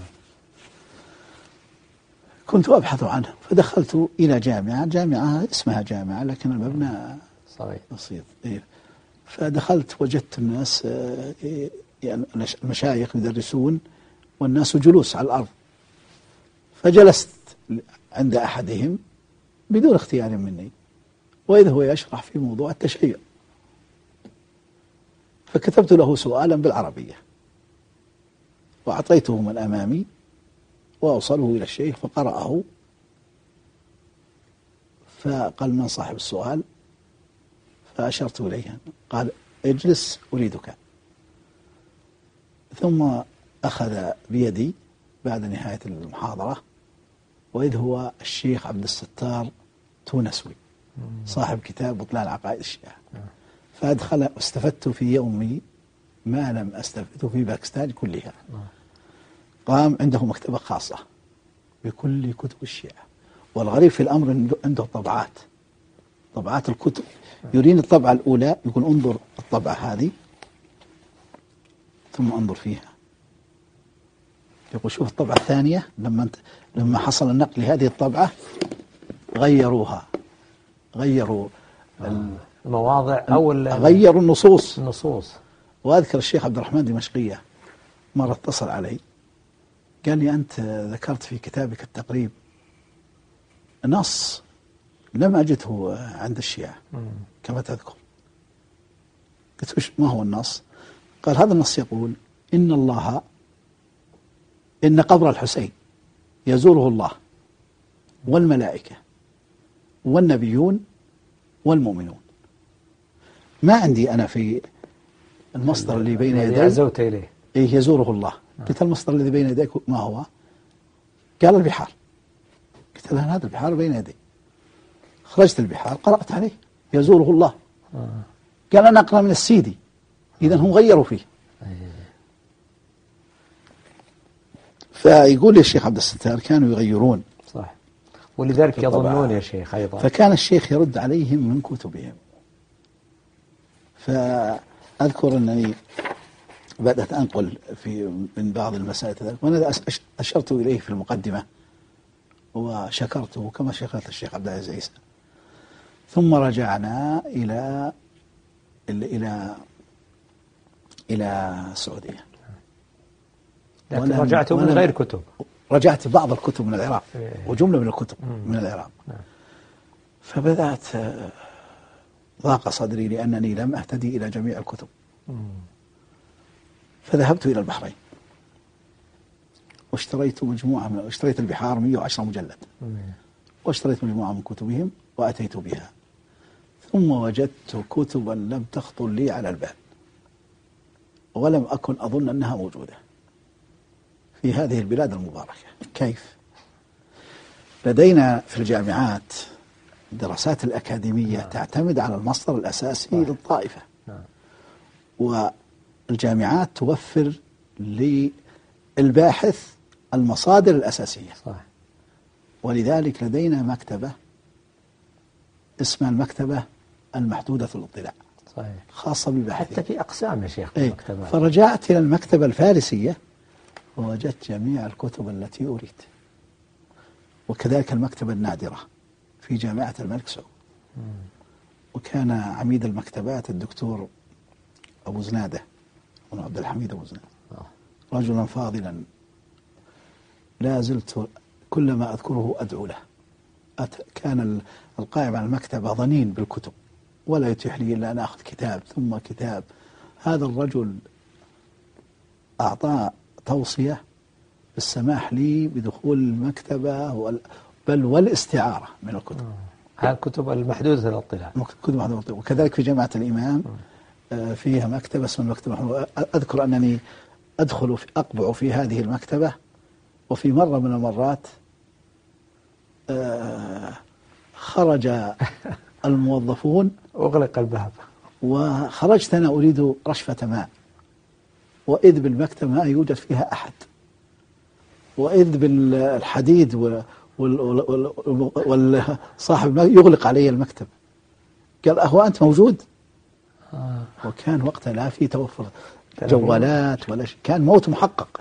كنت أبحث عنه، فدخلت إلى جامعة جامعة اسمها جامعة لكن المبنى صغير بسيط. إيه. فدخلت وجدت الناس يعني المشايخ يدرسون والناس جلوس على الأرض، فجلست عند أحدهم بدون اختيار مني، وإذ هو يشرح في موضوع التشيع، فكتبت له سؤالا بالعربية وأعطيته من أمامي وأوصله إلى الشيخ فقرأه، فقال من صاحب السؤال؟ فأشرت إليه، قال اجلس أريدك. ثم أخذ بيدي بعد نهاية المحاضرة، وإذ هو الشيخ عبد الستار تونسوي صاحب كتاب بطلان عقائد الشيعة. فأدخل واستفدت في يومي ما لم أستفده في باكستان كلها. قام عنده مكتبة خاصة بكل كتب الشيعة، والغريب في الأمر عنده طبعات طبعات الكتب، يرين الطبعة الأولى يقول انظر الطبعة هذه ثم انظر فيها، يقول شوف الطبعة الثانية لما انت لما حصل النقل لهذه الطبعة غيروها غيروا آه. المواضع أو غيروا النصوص النصوص. وأذكر الشيخ عبد الرحمن دمشقية مرة اتصل علي قال لي أنت ذكرت في كتابك التقريب نص لم أجده عند الشيعة كما تذكر. قلت وش ما هو النص؟ قال هذا النص يقول إن الله إن قبر الحسين يزوره الله والملائكة والنبيون والمؤمنون. ما عندي أنا في المصدر اللي بين يدي عزوت إليه إيه يزوره الله. قلت المصدر الذي بين يديك ما هو؟ قال البحار. قلت قلت له هذا البحار بين يدي. خرجت البحار قرأت عليه يزوره الله. آه. قال أنا أقرأ من السيدي. إذا هم غيروا فيه. فيقول لي الشيخ عبد الستار كانوا يغيرون. صح. ولذلك يظنون يا شيخ أيضا. فكان الشيخ يرد عليهم من كتبهم. فأذكر أنني بدأت أنقل في من بعض المسائل ذلك، وأنا أشرت إليه في المقدمة وشكرته كما شكرت الشيخ عبد العزيز عيسى. ثم رجعنا إلى إلى إلى السعودية. لكن رجعته من غير كتب. رجعت بعض الكتب من العراق إيه. وجملة من الكتب من العراق. نعم. فبدأت ضاق صدري لأنني لم أهتدي إلى جميع الكتب. مم. فذهبت إلى البحرين واشتريت مجموعة من اشتريت البحار مئة وعشرة مجلد. مم. واشتريت مجموعة من كتبهم وأتيت بها. ثم وجدت كتبا لم تخطر لي على البال ولم أكن أظن أنها موجودة في هذه البلاد المباركة. كيف؟ لدينا في الجامعات الدراسات الأكاديمية نعم. تعتمد على المصدر الأساسي صح. للطائفة نعم. والجامعات توفر للباحث المصادر الأساسية صح. ولذلك لدينا مكتبة اسمها المكتبة المحدودة الاطلاع صحيح. خاصة بالباحثين. حتى في أقسام يا شيخ ايه؟ فرجعت إلى المكتبة الفارسية ووجدت جميع الكتب التي أريد، وكذلك المكتبة النادرة في جامعة الملك سعود. مم. وكان عميد المكتبات الدكتور أبو زنادة بن عبد الحميد أبو زنادة آه. رجلا فاضلا لا زلت كلما أذكره أدعو له. كان القائم على المكتبة ضنين بالكتب ولا يتيح لي إلا أن أخذ كتاب ثم كتاب. هذا الرجل أعطى توصية بالسماح لي بدخول المكتبة بل والاستعارة من الكتب. هذه الكتب المحدودة الاطلاع. كتب محدودة الاطلاع. وكذلك في جامعة الإمام فيها مكتبة اسمها المكتبة. أذكر أنني أدخل في أقبع في هذه المكتبة، وفي مرة من المرات خرج الموظفون أغلق الباب وخرجت أنا أريد رشفة ماء، وإذ بالمكتبة ما يوجد فيها أحد، وإذ بالحديد والصاحب يغلق علي المكتب. قال أهو أنت موجود؟ آه. وكان وقتها لا في توفر جوالات ولا شيء، كان موت محقق.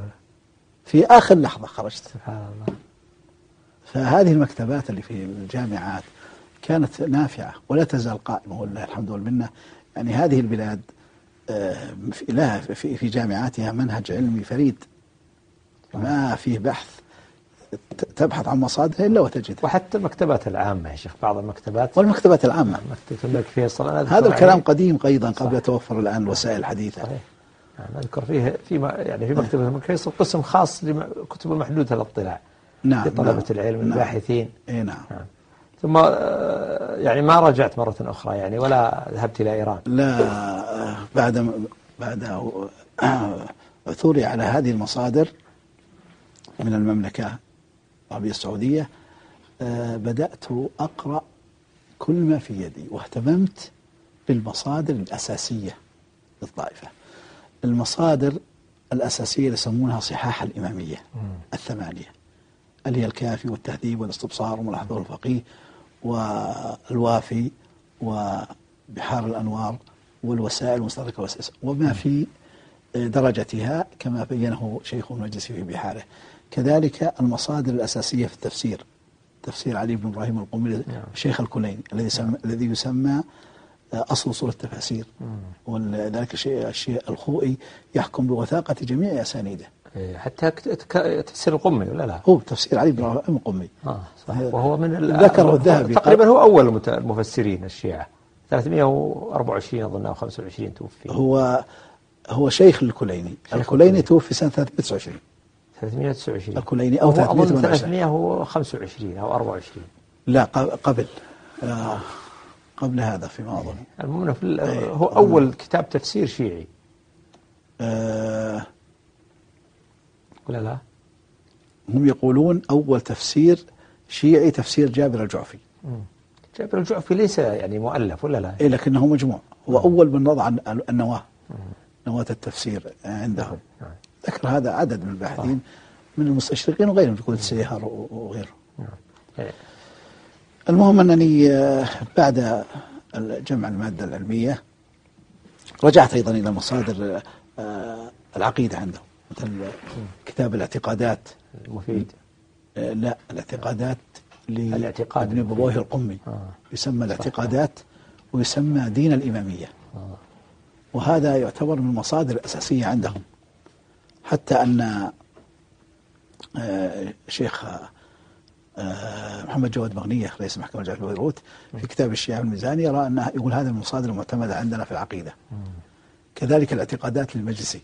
في آخر لحظة خرجت. سبحان الله. فهذه المكتبات اللي في الجامعات كانت نافعة ولا تزال قائمة ولله الحمد والمنة. يعني هذه البلاد لها في في جامعاتها منهج علمي فريد، ما فيه بحث تبحث عن مصادر إلا وتجد. وحتى المكتبات العامة يا شيخ، بعض المكتبات والمكتبات العامة مكتبة الملك فيصل هذا الكلام قديم أيضا قبل توفر الآن الوسائل الحديثة. صحيح. يعني أذكر فيه في يعني في مكتبة الملك فيصل قسم خاص لكتب المحدودة الاطلاع نعم لطلبة نعم العلم نعم الباحثين. إيه نعم. نعم. ثم يعني ما رجعت مرة أخرى يعني ولا ذهبت إلى إيران؟ لا، بعد بعد عثوري على هذه المصادر من المملكة العربية السعودية بدأت أقرأ كل ما في يدي، واهتممت بالمصادر الأساسية للطائفة. المصادر الأساسية يسمونها صحاح الإمامية الثمانية، اللي هي الكافي والتهذيب والاستبصار وملاحظة الفقيه والوافي وبحار الأنوار والوسائل ومستدرك الوسائل وما في درجتها كما بينه شيخ المجلس في بحاره. كذلك المصادر الأساسية في التفسير، تفسير علي بن إبراهيم القمي الشيخ الكليني الذي الذي يسمى أصل أصول التفاسير، وذلك الشيء الشيء الخوئي يحكم بوثاقة جميع أسانيده. حتى تفسير القمي ولا لا؟ هو تفسير علي بن إبراهيم القمي. آه صحيح. وهو من ذكر الذهبي تقريبا هو أول المفسرين الشيعة، ثلاثمئة وأربعة وعشرين أظن أو خمسة وعشرين توفي. هو هو شيخ الكليني، الكليني توفي سنة ثلاثمئة وتسعة وعشرين. ثلاثمئة وتسعة وعشرين الكليني أو ثلاثمئة وخمسة وعشرين أو أربعة وعشرين. لا قبل آه قبل هذا فيما أظن. المهم هو أول كتاب تفسير شيعي. آه ولا لا؟ هم يقولون أول تفسير شيعي تفسير جابر الجعفي. جابر الجعفي ليس يعني مؤلف ولا لا؟ إيه لكنه مجموع، هو أول من وضع النواة، نواة التفسير عندهم. ذكر هذا عدد من الباحثين من المستشرقين وغيرهم في كتب السيهار وغيره. المهم أنني بعد جمع المادة العلمية رجعت أيضا إلى مصادر العقيدة عندهم، مثل كتاب الاعتقادات المفيد، لا الاعتقادات الاعتقاد لابن بويه القمي، آه. يسمى الاعتقادات ويسمى دين الإمامية، آه. وهذا يعتبر من المصادر الأساسية عندهم، حتى أن شيخ محمد جواد مغنية رئيس محكمة الجلال بيروت في كتاب الشيعة الميزاني يرى أنه يقول هذا من المصادر المعتمدة عندنا في العقيدة. مم. كذلك الاعتقادات للمجلسي،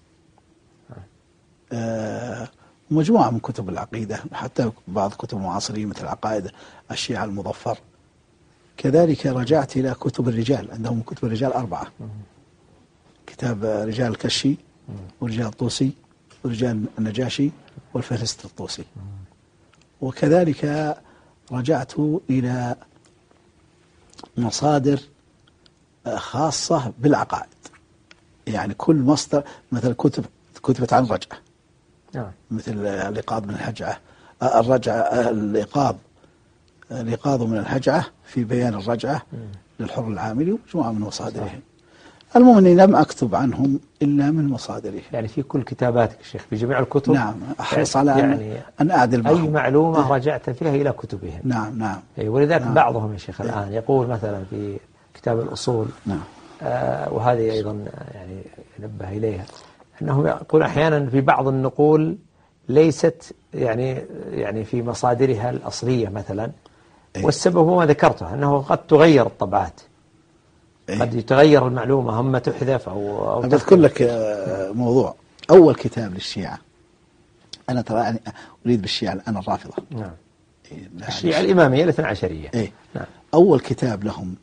آه مجموعة من كتب العقيدة، حتى بعض كتب المعاصرين مثل عقائد الشيعة المظفر. كذلك رجعت إلى كتب الرجال، عندهم كتب الرجال أربعة، مم. كتاب رجال الكشي ورجال الطوسي ورجال النجاشي والفهرست الطوسي. مم. وكذلك رجعت إلى مصادر خاصة بالعقائد، يعني كل مصدر، مثل كتب كتبت عن الرجعة، نعم. مثل الإيقاظ من الهجعة، الرجعة الإيقاظ الإيقاظ من الهجعة في بيان الرجعة م. للحر العاملي، ومجموعة من مصادرهم. المهم أني لم أكتب عنهم إلا من مصادرهم. يعني في كل كتاباتك الشيخ في جميع الكتب؟ نعم، أحرص على يعني أن أعدل أي معلومة أه. رجعت فيها إلى كتبهم. نعم نعم. ولذلك نعم. بعضهم يا شيخ الآن يقول مثلا في كتاب الأصول، نعم. آه وهذه أيضا يعني نبه إليها، أنه يقول أحيانا في بعض النقول ليست يعني يعني في مصادرها الأصلية مثلا، أيه. والسبب هو ما ذكرته، أنه قد تغير الطبعات، أيه. قد يتغير المعلومة، هم تحذف أو, أو بذكر لك موضوع أول كتاب للشيعة، أنا ترى يعني أريد بالشيعة أنا الرافضة، نعم. إيه الشيعة الإمامية الاثنى عشرية، إيه؟ نعم. أول كتاب لهم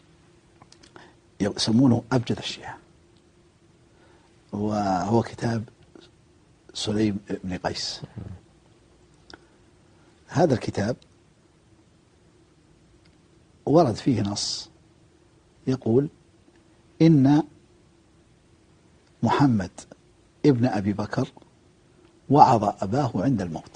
يسمونه أبجد الشيعة، وهو كتاب سليم بن قيس. هذا الكتاب ورد فيه نص يقول إن محمد ابن أبي بكر وعظ أباه عند الموت.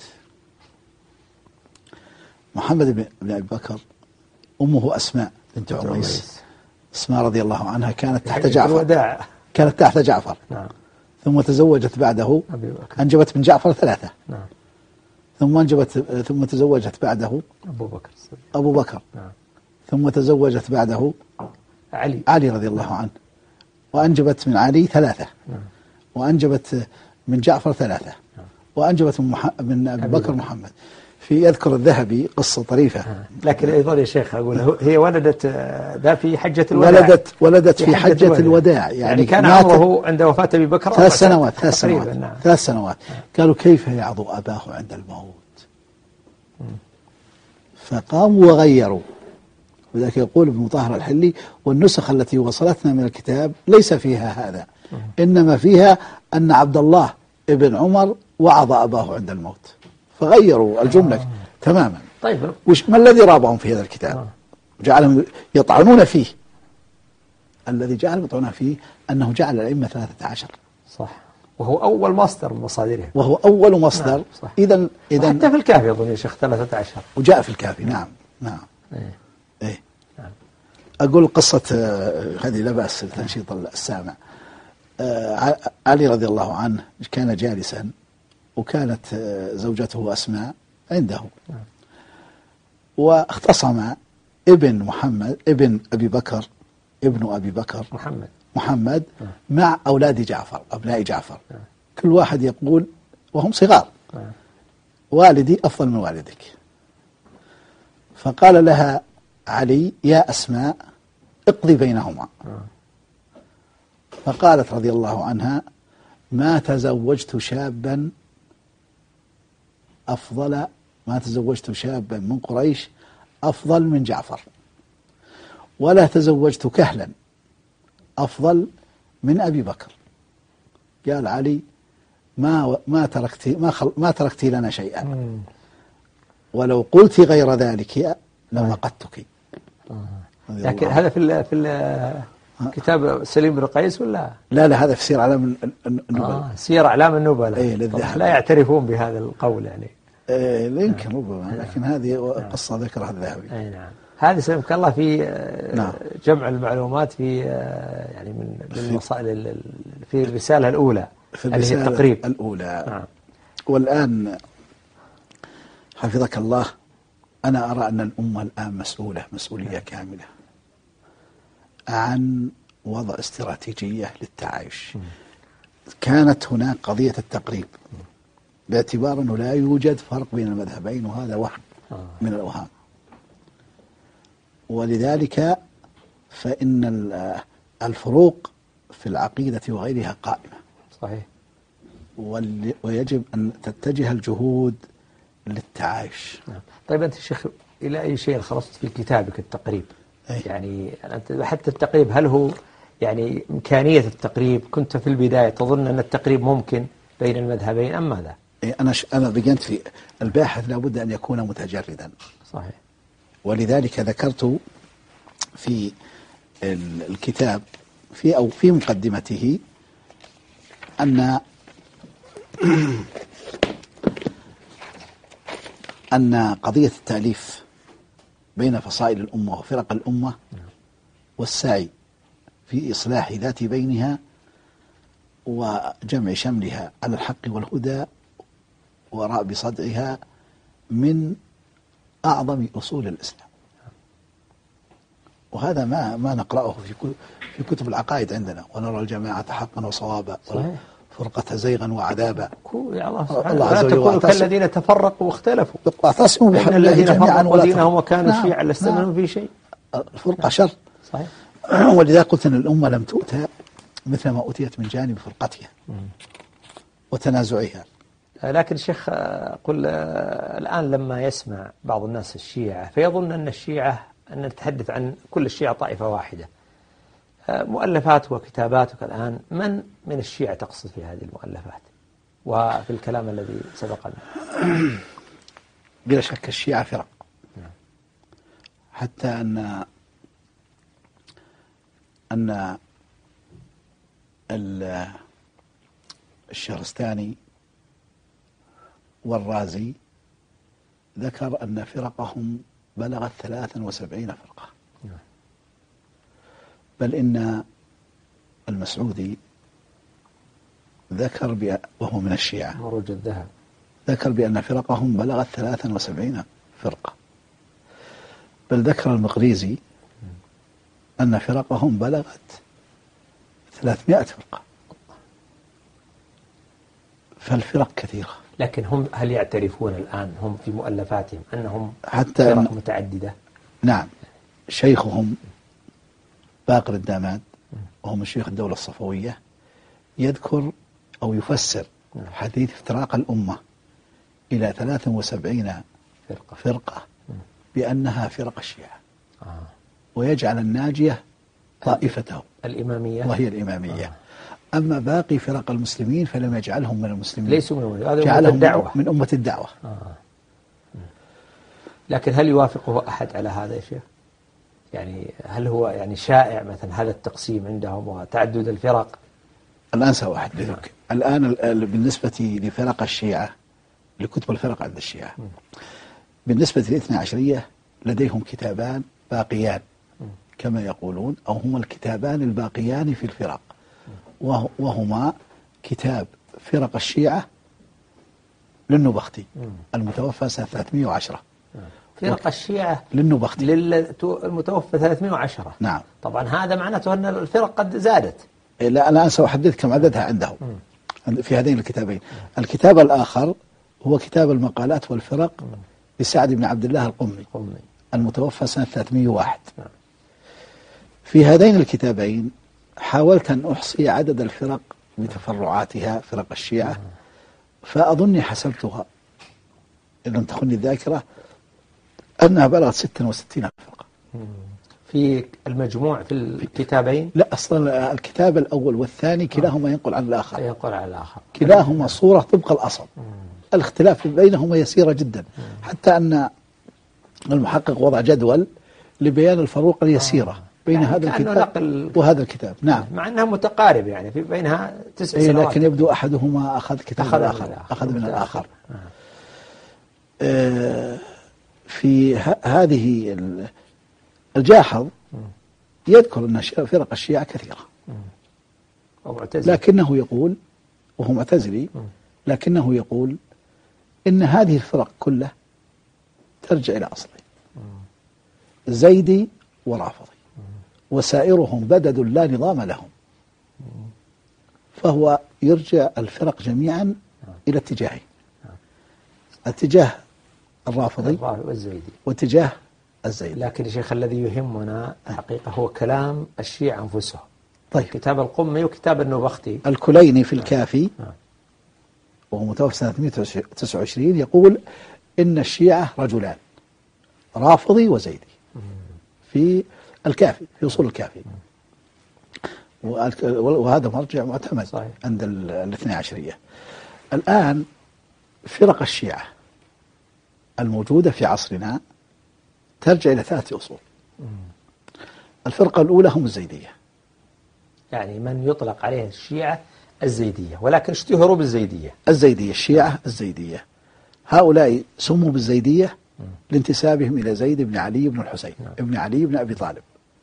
محمد بن أبي بكر أمه أسماء بنت عميس، أسماء رضي الله عنها كانت تحت جعفر، كانت تحت جعفر، نعم. ثم تزوجت بعده، أنجبت من جعفر ثلاثة، نعم. ثم أنجبت ثم تزوجت بعده أبو بكر أبو بكر، نعم. ثم تزوجت بعده علي علي رضي الله عنه، وأنجبت من علي ثلاثة، نعم. وأنجبت من جعفر ثلاثة، نعم. وأنجبت من, مح... من أبي بكر محمد. في يذكر الذهبي قصة طريفة، آه. لكن أيضا يا شيخ أقول هي ولدت ذا في حجة الوداع، ولدت ولدت في حجة, حجة الوداع، يعني, يعني كان عمره عند وفاة أبي بكر ثلاث سنوات ثلاث سنوات نعم. ثلاث سنوات آه. قالوا كيف يعظ أباه عند الموت؟ م. فقاموا وغيروا، وذلك يقول ابن مطهر الحلي والنسخ التي وصلتنا من الكتاب ليس فيها هذا، م. إنما فيها أن عبد الله ابن عمر وعظ أباه عند الموت، فغيروا الجملة آه. تماما. طيب وش ما الذي رابهم في هذا الكتاب؟ آه. جعلهم يطعنون فيه، الذي جعلهم يطعنون فيه أنه جعل الأئمة ثلاثة عشر، صح، وهو أول مصدر من مصادرهم، وهو أول مصدر. نعم. إذا إذا حتى في الكافي أظن يا شيخ ثلاثة عشر، وجاء في الكافي، نعم نعم. إيه. إيه. نعم. أقول قصة هذه لا بأس تنشيط السامع. آه علي رضي الله عنه كان جالسا، وكانت زوجته أسماء عنده، نعم. واختصم ابن محمد ابن أبي بكر ابن أبي بكر محمد محمد نعم. مع أولاد جعفر أبناء جعفر، نعم. كل واحد يقول وهم صغار، نعم. والدي أفضل من والدك. فقال لها علي يا أسماء اقضي بينهما، نعم. فقالت رضي الله عنها ما تزوجت شابا أفضل ما تزوجت شابا من قريش أفضل من جعفر، ولا تزوجت كهلا أفضل من أبي بكر. قال علي ما ما تركتي ما خل ما تركتي لنا شيئا. ولو قلت غير ذلك لمقتك. لكن هذا في ال في ال كتاب سليم بن قيس ولا لا لا هذا في سير أعلام النبلاء. آه سير أعلام النبلاء. إيه لا يعترفون بهذا القول يعني. إيه يمكن ربما، لكن هذه قصة ذكرها الذهبي. أي نعم. هذه سلمك الله في نعم. جمع المعلومات في يعني من المصائل في الرسالة الأولى في اللي هي الرسالة التقريب الأولى. نعم. والآن حفظك الله أنا أرى أن الأمة الآن مسؤولة مسؤولية كاملة عن وضع استراتيجية للتعايش. كانت هناك قضية التقريب باعتبار أنه لا يوجد فرق بين المذهبين، وهذا وهم من الأوهام. ولذلك فإن الفروق في العقيدة وغيرها قائمة. صحيح. ويجب أن تتجه الجهود للتعايش. نعم. طيب أنت شيخ إلى أي شيء خلصت في كتابك التقريب؟ أي. يعني أنت حتى التقريب هل هو يعني إمكانية التقريب كنت في البداية تظن أن التقريب ممكن بين المذهبين أم ماذا؟ أنا أنا بينت في الباحث لابد أن يكون متجردا. صحيح. ولذلك ذكرت في الكتاب في أو في مقدمته أن أن قضية التأليف بين فصائل الأمة وفرق الأمة والسعي في إصلاح ذات بينها وجمع شملها على الحق والهدى وراء بصدعها من أعظم أصول الإسلام. وهذا ما ما نقرأه في في كتب العقائد عندنا، ونرى الجماعة حقا وصوابا والفرقة زيغا وعذابا. يا الله سبحانه وتعالى تكونوا كالذين تفرقوا واختلفوا واعتصموا بحبل الله جميعا ولا دينهم وكانوا نعم. شيعا لست منهم في شيء. الفرقة شر. صحيح. ولذا قلت أن الأمة لم تؤتى مثل ما أوتيت من جانب فرقتها وتنازعها. لكن شيخ قل الآن لما يسمع بعض الناس الشيعة فيظن أن الشيعة أن نتحدث عن كل الشيعة طائفة واحدة، مؤلفات وكتاباتك الآن من من الشيعة تقصد في هذه المؤلفات وفي الكلام الذي سبقنا؟ بلا شك الشيعة فرق، حتى أن أن الشهرستاني والرازي ذكر أن فرقهم بلغت ثلاثا وسبعين فرقة. بل إن المسعودي ذكر وهو من الشيعة مروج الذهب ذكر بأن فرقهم بلغت ثلاثا وسبعين فرقة. بل ذكر المقريزي أن فرقهم بلغت ثلاثمائة فرقة. فالفرق كثيرة. لكن هم هل يعترفون الآن هم في مؤلفاتهم أنهم حتى فرق متعددة؟ نعم. شيخهم باقر الداماد وهو من شيخ الدولة الصفوية يذكر أو يفسر حديث افتراق الأمة إلى ثلاث وسبعين فرقة, فرقة بأنها فرق الشيعة. آه. ويجعل الناجية طائفته الإمامية وهي الإمامية. آه. أما باقي فرق المسلمين فلم يجعلهم من المسلمين، ليسوا من المسلمين، جعلهم الدعوة. من أمة الدعوة. آه. لكن هل يوافقه أحد على هذا يا شيخ؟ يعني هل هو يعني شائع مثلا هذا التقسيم عندهم وتعدد الفرق؟ الآن سأحدثك. الآن بالنسبة لفرق الشيعة لكتب الفرق عند الشيعة م. بالنسبة للاثنى عشرية لديهم كتابان باقيان م. كما يقولون، أو هما الكتابان الباقيان في الفرق، وهما كتاب فرق الشيعة للنبختي المتوفى سنة ثلاثمائة وعشرة. فرق الشيعة للنبختي المتوفى ثلاثمائة وعشرة. نعم. طبعا هذا معناته أن الفرق قد زادت. لا أنا سأحدث كم عددها عندهم في هذين الكتابين. الكتاب الآخر هو كتاب المقالات والفرق لسعد بن عبد الله القمي المتوفى سنة ثلاثمائة وواحد. في هذين الكتابين حاولت أن أحصي عدد الفرق بتفرعاتها فرق الشيعة، فأظني حسبتها إن لم تخني الذاكرة أنها بلغت ستة وستين فرقة في المجموع في الكتابين. لا أصلا الكتاب الأول والثاني كلاهما ينقل عن الآخر ينقل عن الآخر كلاهما صورة طبق الأصل. الاختلاف بينهما يسيرة جدا، حتى أن المحقق وضع جدول لبيان الفروق اليسيرة آه. بين يعني هذا الكتاب وهذا الكتاب. نعم، مع أنها متقارب يعني في بينها تسع إيه، سنوات. لكن يبدو أحدهما أخذ كتاب أخذ الآخر، من الآخر. أخذ من الآخر. آه. آه في هذه الجاحظ يذكر أن فرق الشيعة كثيرة، لكنه يقول، وهو معتزلي، لكنه يقول إن هذه الفرق كلها ترجع إلى أصلين: زيدي ورافضي، وسائرهم بدد لا نظام لهم. فهو يرجع الفرق جميعا إلى اتجاهين: اتجاه الرافضي والزيدي واتجاه الزيدي. لكن يا شيخ الذي يهمنا حقيقة هو كلام الشيعة أنفسهم. طيب، كتاب القمي وكتاب النوبختي. الكليني في الكافي وهو متوفى سنة مئة وتسعة وعشرين يقول إن الشيعة رجلان: رافضي وزيدي، في الكافي، في أصول الكافي، وهذا مرجع معتمد صحيح عند الاثنى عشرية. الآن فرق الشيعة الموجودة في عصرنا ترجع إلى ثلاثة أصول. الفرقة الأولى هم الزيدية، يعني من يطلق عليه الشيعة الزيدية، ولكن اشتهروا بالزيدية. الزيدية، الشيعة الزيدية، هؤلاء سموا بالزيدية لانتسابهم إلى زيد بن علي بن الحسين ابن علي بن أبي طالب.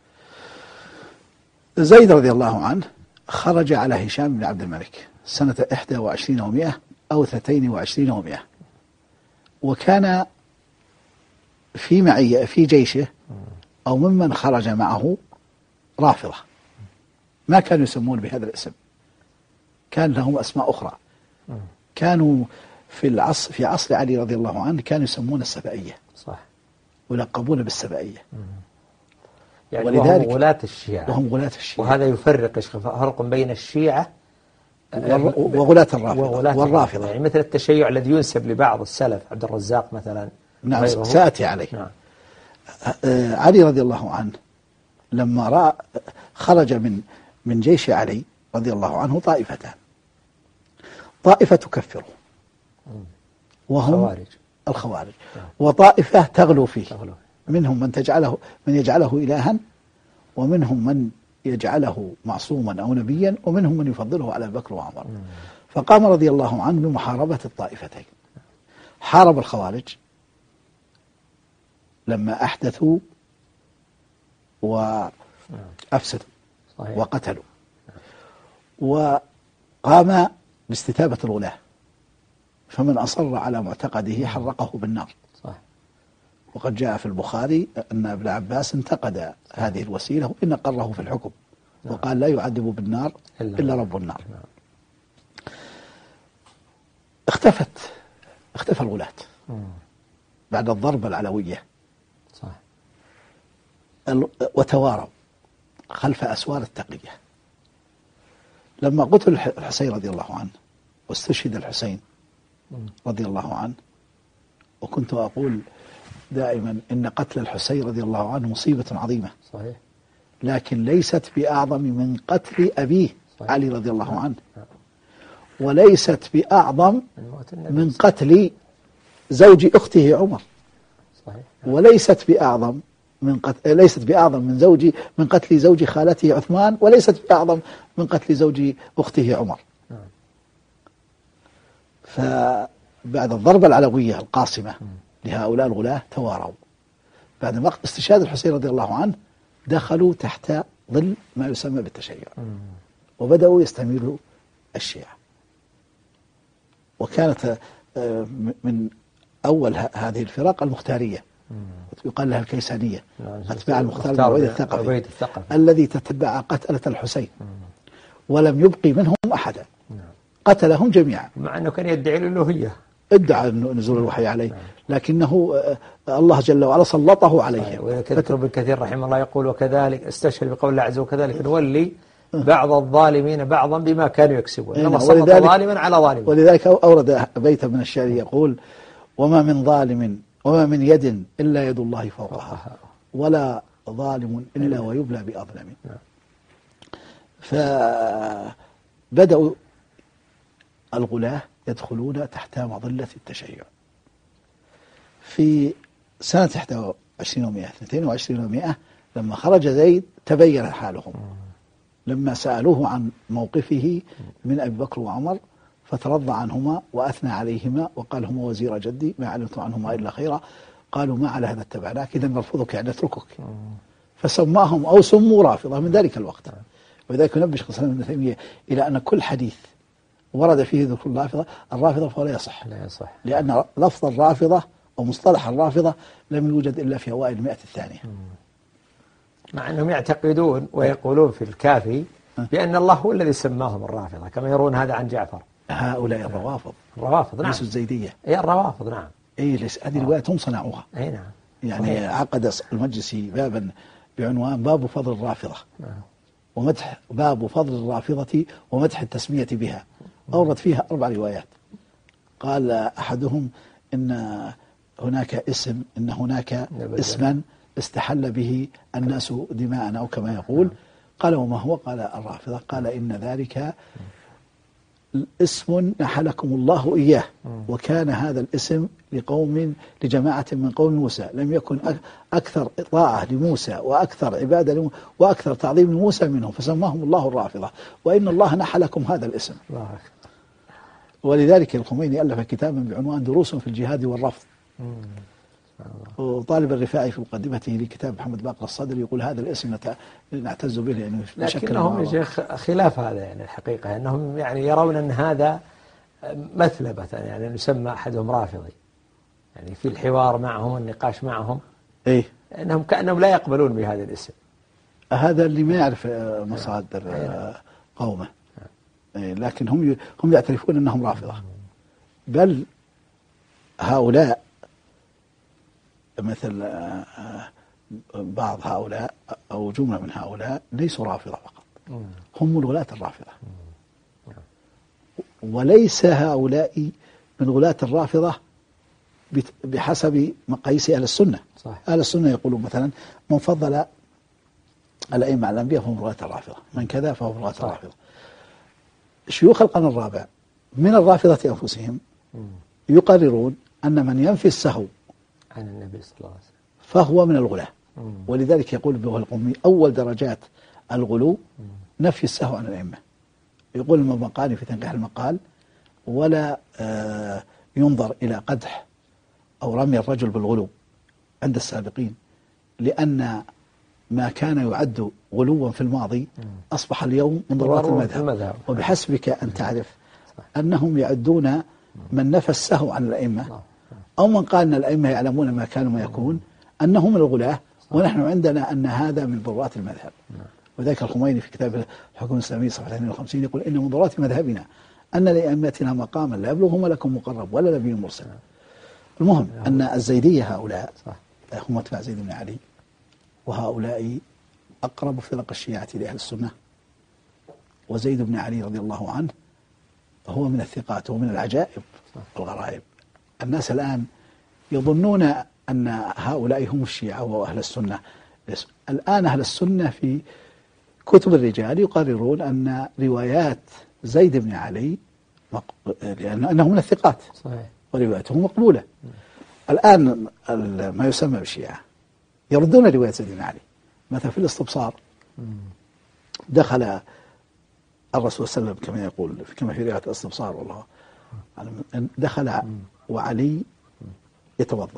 زيد رضي الله عنه خرج على هشام بن عبد الملك سنة إحدى وعشرين ومئة أو اثنتين وعشرين ومئة، وكان في معي في جيشه أو ممن خرج معه رافضة، ما كانوا يسمون بهذا الاسم، كان لهم أسماء أخرى. كانوا في العصر في عصر علي رضي الله عنه كانوا يسمون السبائية، صح، ويلقبون بالسبائية. يعني ولذلك وهم غلاة الشيعة، وهم غلاة الشيعة، وهذا يفرق فرق بين الشيعة وغلاة الرافضة والرافضة، يعني مثل التشيع الذي ينسب لبعض السلف، عبد الرزاق مثلا. نعم، سأتي عليه. نعم. علي رضي الله عنه لما رأى خرج من من جيش علي رضي الله عنه طائفتان: طائفة تكفره وهم الخوارج, الخوارج. وطائفة تغلو فيه، منهم من تجعله من يجعله إلها، ومنهم من يجعله معصوما أو نبيا، ومنهم من يفضله على بكر وعمر. فقام رضي الله عنه بمحاربة الطائفتين. حارب الخوارج لما أحدثوا وأفسدوا وقتلوا، وقام باستتابة الغلاة، فمن أصر على معتقده حرقه بالنار. صح. وقد جاء في البخاري أن ابن عباس انتقد هذه الوسيلة وإن قره في الحكم، وقال: لا يعذب بالنار إلا رب النار. اختفت اختفى الغلاة بعد الضربة العلوية، صح، وتواروا خلف أسوار التقية. لما قتل الحسين رضي الله عنه واستشهد الحسين رضي الله عنه، وكنت أقول دائما إن قتل الحسين رضي الله عنه مصيبة عظيمة، صحيح، لكن ليست بأعظم من قتل أبيه صحيح. علي رضي الله عنه، وليست بأعظم من قتل زوج أخته عمر، صحيح. وليست بأعظم من قتل ليست بأعظم من زوج من قتل زوج خالته عثمان، وليست بأعظم من قتل زوج أخته عمر. فبعد الضربة العلوية القاصمة لهؤلاء الغلاة تواروا. بعد ما استشهاد الحسين رضي الله عنه دخلوا تحت ظل ما يسمى بالتشيع، وبدأوا يستميلوا الشيعة. وكانت من أول هذه الفرق المختارية، يقال لها الكيسانية، أتباع المختار بن عبيد الثقفي الذي تتبع قتلة الحسين، ولم يبقي منهم أحدا، قتلهم جميعا، مع أنه كان يدعي الألوهية، ادعى نزول الوحي عليه، لكنه الله جل وعلا سلطه عليهم. ويذكر ابن كثير رحمه الله يقول: وكذلك استشهد بقول الله عز وجل: وكذلك نولي بعض الظالمين بعضا بما كانوا يكسبون، إنما سلط ظالما على ظالم. ولذلك أورد بيتا من الشعر يقول: وما من ظالم وما من يد إلا يد الله فوقها، ولا ظالم إلا ويبلى بأظلم. فبدأوا الغلاة يدخلون تحت مظلة التشيع. في سنة إحدى وعشرين ومئة اثنتين وعشرين ومئة لما خرج زيد تبين حالهم، لما سألوه عن موقفه من أبي بكر وعمر فترضى عنهما وأثنى عليهما وقال هما وزير جدي ما علمت عنهما إلا خيرا. قالوا ما على هذا اتبعناك إذا نرفضك يعني نتركك. فسماهم أو سموا رافضة من ذلك الوقت. ولذلك ينبه شيخ الإسلام ابن تيمية إلى أن كل حديث ورد فيه ذكر الرافضة الرافضة فهو لا يصح، لا يصح، لأن لفظ الرافضة أو مصطلح الرافضة لم يوجد إلا في أوائل المئة الثانية. مع أنهم يعتقدون ويقولون في الكافي بأن الله هو الذي سماهم الرافضة كما يرون هذا عن جعفر. هؤلاء الروافض الروافض نعم، ليسوا الزيدية. اي الروافض نعم. اي ليس هذه الروايات هم صنعوها. اي نعم. يعني صحيح. عقد المجلسي بابا بعنوان باب فضل الرافضة نعم. ومدح باب فضل الرافضة ومدح التسمية بها. أورد فيها أربع روايات. قال أحدهم إن هناك اسم إن هناك اسما استحل به الناس دماءنا أو كما يقول. قال وما هو؟ قال الرافضة. قال إن ذلك اسم نحلكم الله إياه، وكان هذا الاسم لقوم لجماعة من قوم موسى لم يكن أكثر طاعة لموسى وأكثر عبادة لموسى وأكثر تعظيم لموسى منهم فسماهم الله الرافضة، وإن الله نحلكم هذا الاسم. ولذلك الخميني ألف كتابا بعنوان دروس في الجهاد والرفض. وطالب الرفاعي في مقدمته لكتاب محمد باقر الصدر يقول هذا الاسم نعتز به يعني لكنهم يا شيخ خلاف هذا يعني الحقيقة أنهم يعني يرون أن هذا مثلبة يعني أن يسمى أحدهم رافضي يعني في الحوار معهم والنقاش معهم إيه أنهم كأنهم لا يقبلون بهذا الاسم. هذا اللي ما يعرف مصادر قومه. إيه لكن هم هم يعترفون أنهم رافضة. بل هؤلاء مثل بعض هؤلاء أو جملة من هؤلاء ليسوا رافضة فقط، هم من غلاة الرافضة. وليس هؤلاء من غلاة الرافضة بحسب مقاييس أهل السنة. صح. أهل السنة يقولون مثلا من فضل الأئمة على الأنبياء فهم غلاة الرافضة، من كذا فهو من غلاة الرافضة. شيوخ القرن الرابع من الرافضة أنفسهم يقررون أن من ينفي السهو عن النبي صلى الله عليه وسلم فهو من الغلاة. ولذلك يقول ابن القمي أول درجات الغلو نفي السهو عن الأئمة. يقول المقالي في تنقيح المقال ولا آه ينظر إلى قدح أو رمي الرجل بالغلو عند السابقين، لأن ما كان يعد غلوا في الماضي أصبح اليوم من ضرورات المذهب. وبحسبك أن تعرف أنهم يعدون من نفى السهو عن الأئمة أو من قال أن الأئمة يعلمون ما كانوا ما يكون أنهم من الغلاة، ونحن عندنا أن هذا من ضرورات المذهب. وذلك الخميني في كتاب الحكم الإسلامي صفحة اثنين وخمسين يقول إن من ضرورات مذهبنا أن لأئمتنا مقاما لا يبلغه ملك مقرب ولا نبي مرسل. المهم أن الزيدية هؤلاء هم اتباع زيد بن علي، وهؤلاء أقرب فرق الشيعة لأهل السنة. وزيد بن علي رضي الله عنه هو من الثقات ومن العجائب والغرائب. الناس الآن يظنون أن هؤلاء هم الشيعة وأهل السنة. الآن أهل السنة في كتب الرجال يقررون أن روايات زيد بن علي لأنه من الثقات صحيح. وروايته مقبولة. الآن ما يسمى بالشيعة يردون رواية زيد بن علي. مثلا في الاستبصار دخل الرسول صلى الله عليه وسلم كما يقول كما في رواية الاستبصار والله دخل وعلي يتوضأ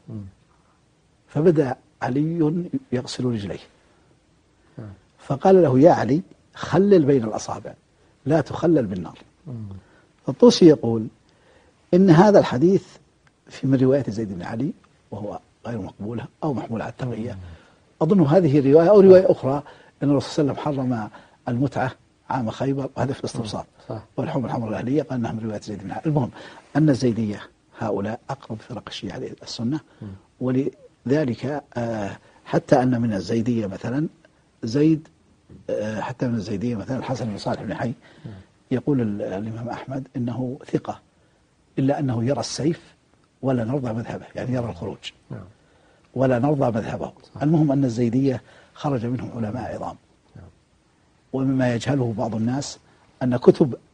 فبدأ علي يغسل رجليه فقال له يا علي خلل بين الأصابع لا تخلل بالنار. فالطوسي يقول إن هذا الحديث في من رواية زيد بن علي وهو غير مقبولة أو محمولة على التقية. أظن هذه الرواية أو رواية أخرى أن الرسول صلى الله عليه وسلم حرم المتعة عام خيبر وهذا في الاستبصار والحمر الحمر الأهلية قال أنها من رواية زيد بن علي. المهم أن الزيدية هؤلاء أقرب فرق الشيعة للسنة. ولذلك حتى أن من الزيدية مثلا زيد حتى من الزيدية مثلا الحسن بن صالح بن حي يقول الإمام أحمد إنه ثقة إلا أنه يرى السيف ولا نرضى مذهبه، يعني يرى الخروج ولا نرضى مذهبه. المهم أن الزيدية خرج منهم علماء عظام. ومما يجهله بعض الناس أن كتب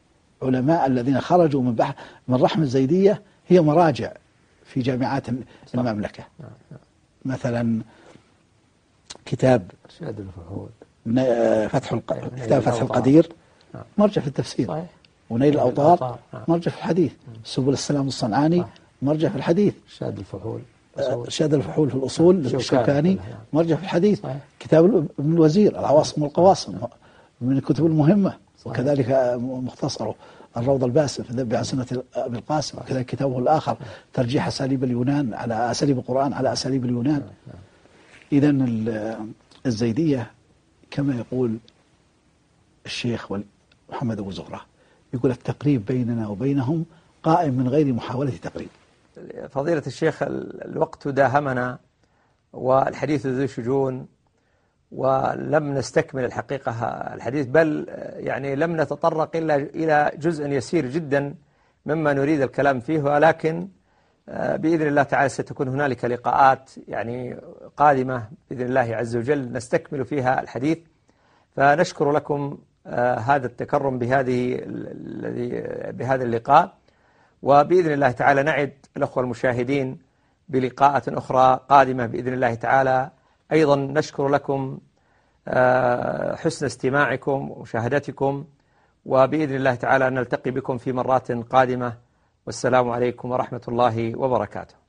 العلماء الذين خرجوا من بحر من رحم الزيدية هي مراجع في جامعات المملكة. مثلا كتاب إرشاد الفحول، فتح الق... كتاب فتح القدير مرجع في التفسير، صحيح. ونيل الأوطار مرجع في الحديث، سبل السلام الصنعاني مرجع في الحديث، إرشاد الفحول إرشاد الفحول في الأصول للشوكاني مرجع في الحديث، صحيح. كتاب ابن الوزير العواصم والقواصم من الكتب المهمة، وكذلك مختصره الروض الباسم في ذب عن سنة أبي القاسم، وكذلك كتابه الآخر ترجيح أساليب اليونان على أساليب القرآن على أساليب اليونان. إذن الزيدية كما يقول الشيخ محمد أبو زهرة، يقول التقريب بيننا وبينهم قائم من غير محاولة تقريب. فضيلة الشيخ، الوقت داهمنا والحديث ذو شجون، ولم نستكمل الحقيقة الحديث، بل يعني لم نتطرق إلا إلى جزء يسير جدا مما نريد الكلام فيه، ولكن بإذن الله تعالى ستكون هنالك لقاءات يعني قادمة بإذن الله عز وجل نستكمل فيها الحديث. فنشكر لكم هذا التكرم بهذه بهذا اللقاء، وبإذن الله تعالى نعد الأخوة المشاهدين بلقاءات أخرى قادمة بإذن الله تعالى. أيضا نشكر لكم حسن استماعكم ومشاهدتكم، وبإذن الله تعالى نلتقي بكم في مرات قادمة، والسلام عليكم ورحمة الله وبركاته.